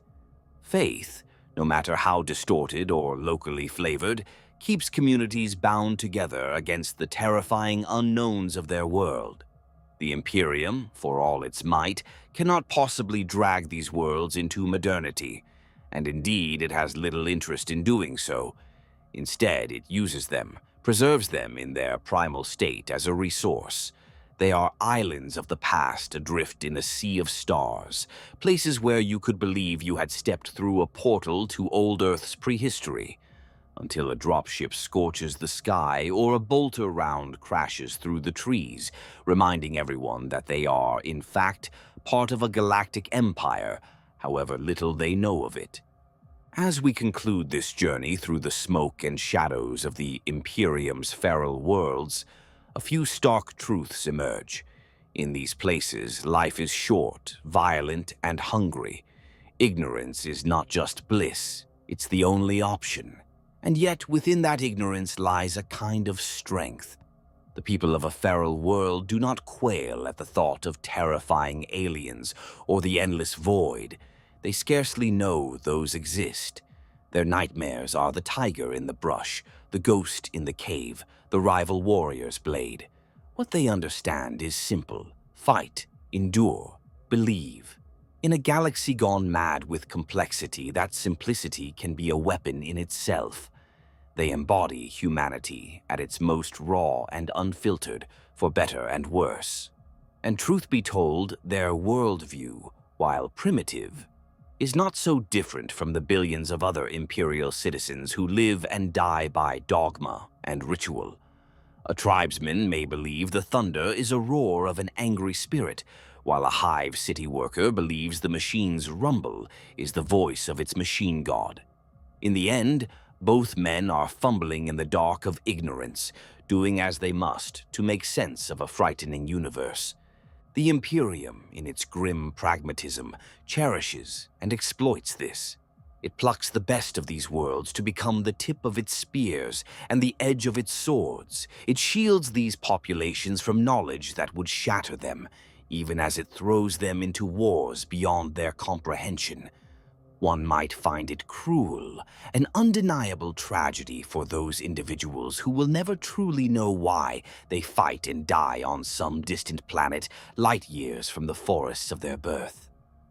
Faith, no matter how distorted or locally flavored, keeps communities bound together against the terrifying unknowns of their world. The Imperium, for all its might, cannot possibly drag these worlds into modernity, and indeed it has little interest in doing so. Instead, it uses them, preserves them in their primal state as a resource. They are islands of the past adrift in a sea of stars, places where you could believe you had stepped through a portal to old Earth's prehistory, until a dropship scorches the sky or a bolter round crashes through the trees, reminding everyone that they are, in fact, part of a galactic empire, however little they know of it. As we conclude this journey through the smoke and shadows of the Imperium's feral worlds, a few stark truths emerge. In these places, life is short, violent, and hungry. Ignorance is not just bliss, it's the only option. And yet, within that ignorance lies a kind of strength. The people of a feral world do not quail at the thought of terrifying aliens or the endless void. They scarcely know those exist. Their nightmares are the tiger in the brush, the ghost in the cave, the rival warrior's blade. What they understand is simple: fight, endure, believe. In a galaxy gone mad with complexity, that simplicity can be a weapon in itself. They embody humanity at its most raw and unfiltered, for better and worse. And truth be told, their worldview, while primitive, is not so different from the billions of other Imperial citizens who live and die by dogma and ritual. A tribesman may believe the thunder is a roar of an angry spirit, while a hive city worker believes the machine's rumble is the voice of its machine god. In the end, both men are fumbling in the dark of ignorance, doing as they must to make sense of a frightening universe. The Imperium, in its grim pragmatism, cherishes and exploits this. It plucks the best of these worlds to become the tip of its spears and the edge of its swords. It shields these populations from knowledge that would shatter them, even as it throws them into wars beyond their comprehension. One might find it cruel, an undeniable tragedy for those individuals who will never truly know why they fight and die on some distant planet light years from the forests of their birth.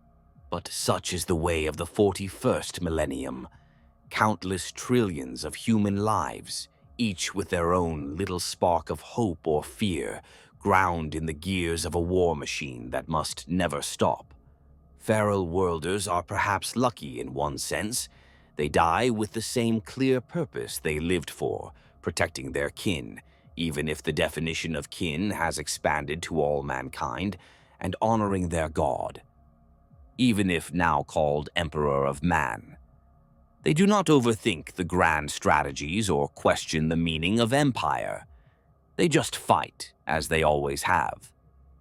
But such is the way of the forty-first millennium. Countless trillions of human lives, each with their own little spark of hope or fear, ground in the gears of a war machine that must never stop. Feral worlders are perhaps lucky in one sense. They die with the same clear purpose they lived for, protecting their kin, even if the definition of kin has expanded to all mankind, and honoring their god, even if now called Emperor of Man. They do not overthink the grand strategies or question the meaning of empire. They just fight, as they always have.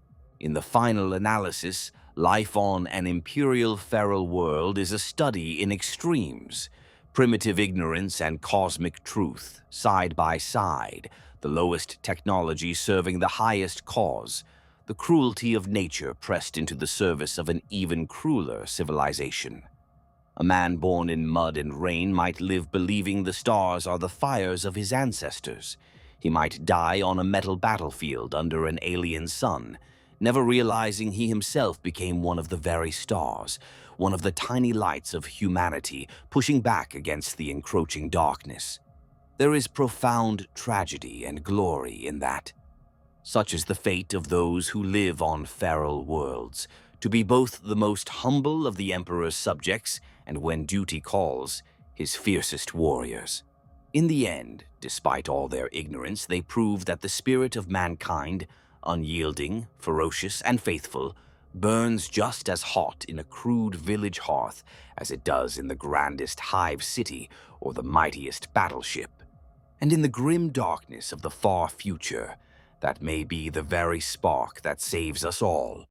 In the final analysis, life on an imperial feral world is a study in extremes. Primitive ignorance and cosmic truth, side by side, the lowest technology serving the highest cause, the cruelty of nature pressed into the service of an even crueler civilization. A man born in mud and rain might live believing the stars are the fires of his ancestors. He might die on a metal battlefield under an alien sun, never realizing he himself became one of the very stars, one of the tiny lights of humanity pushing back against the encroaching darkness. There is profound tragedy and glory in that. Such is the fate of those who live on feral worlds, to be both the most humble of the Emperor's subjects and, when duty calls, his fiercest warriors. In the end, despite all their ignorance, they prove that the spirit of mankind, unyielding, ferocious, and faithful, burns just as hot in a crude village hearth as it does in the grandest hive city or the mightiest battleship. And in the grim darkness of the far future, that may be the very spark that saves us all.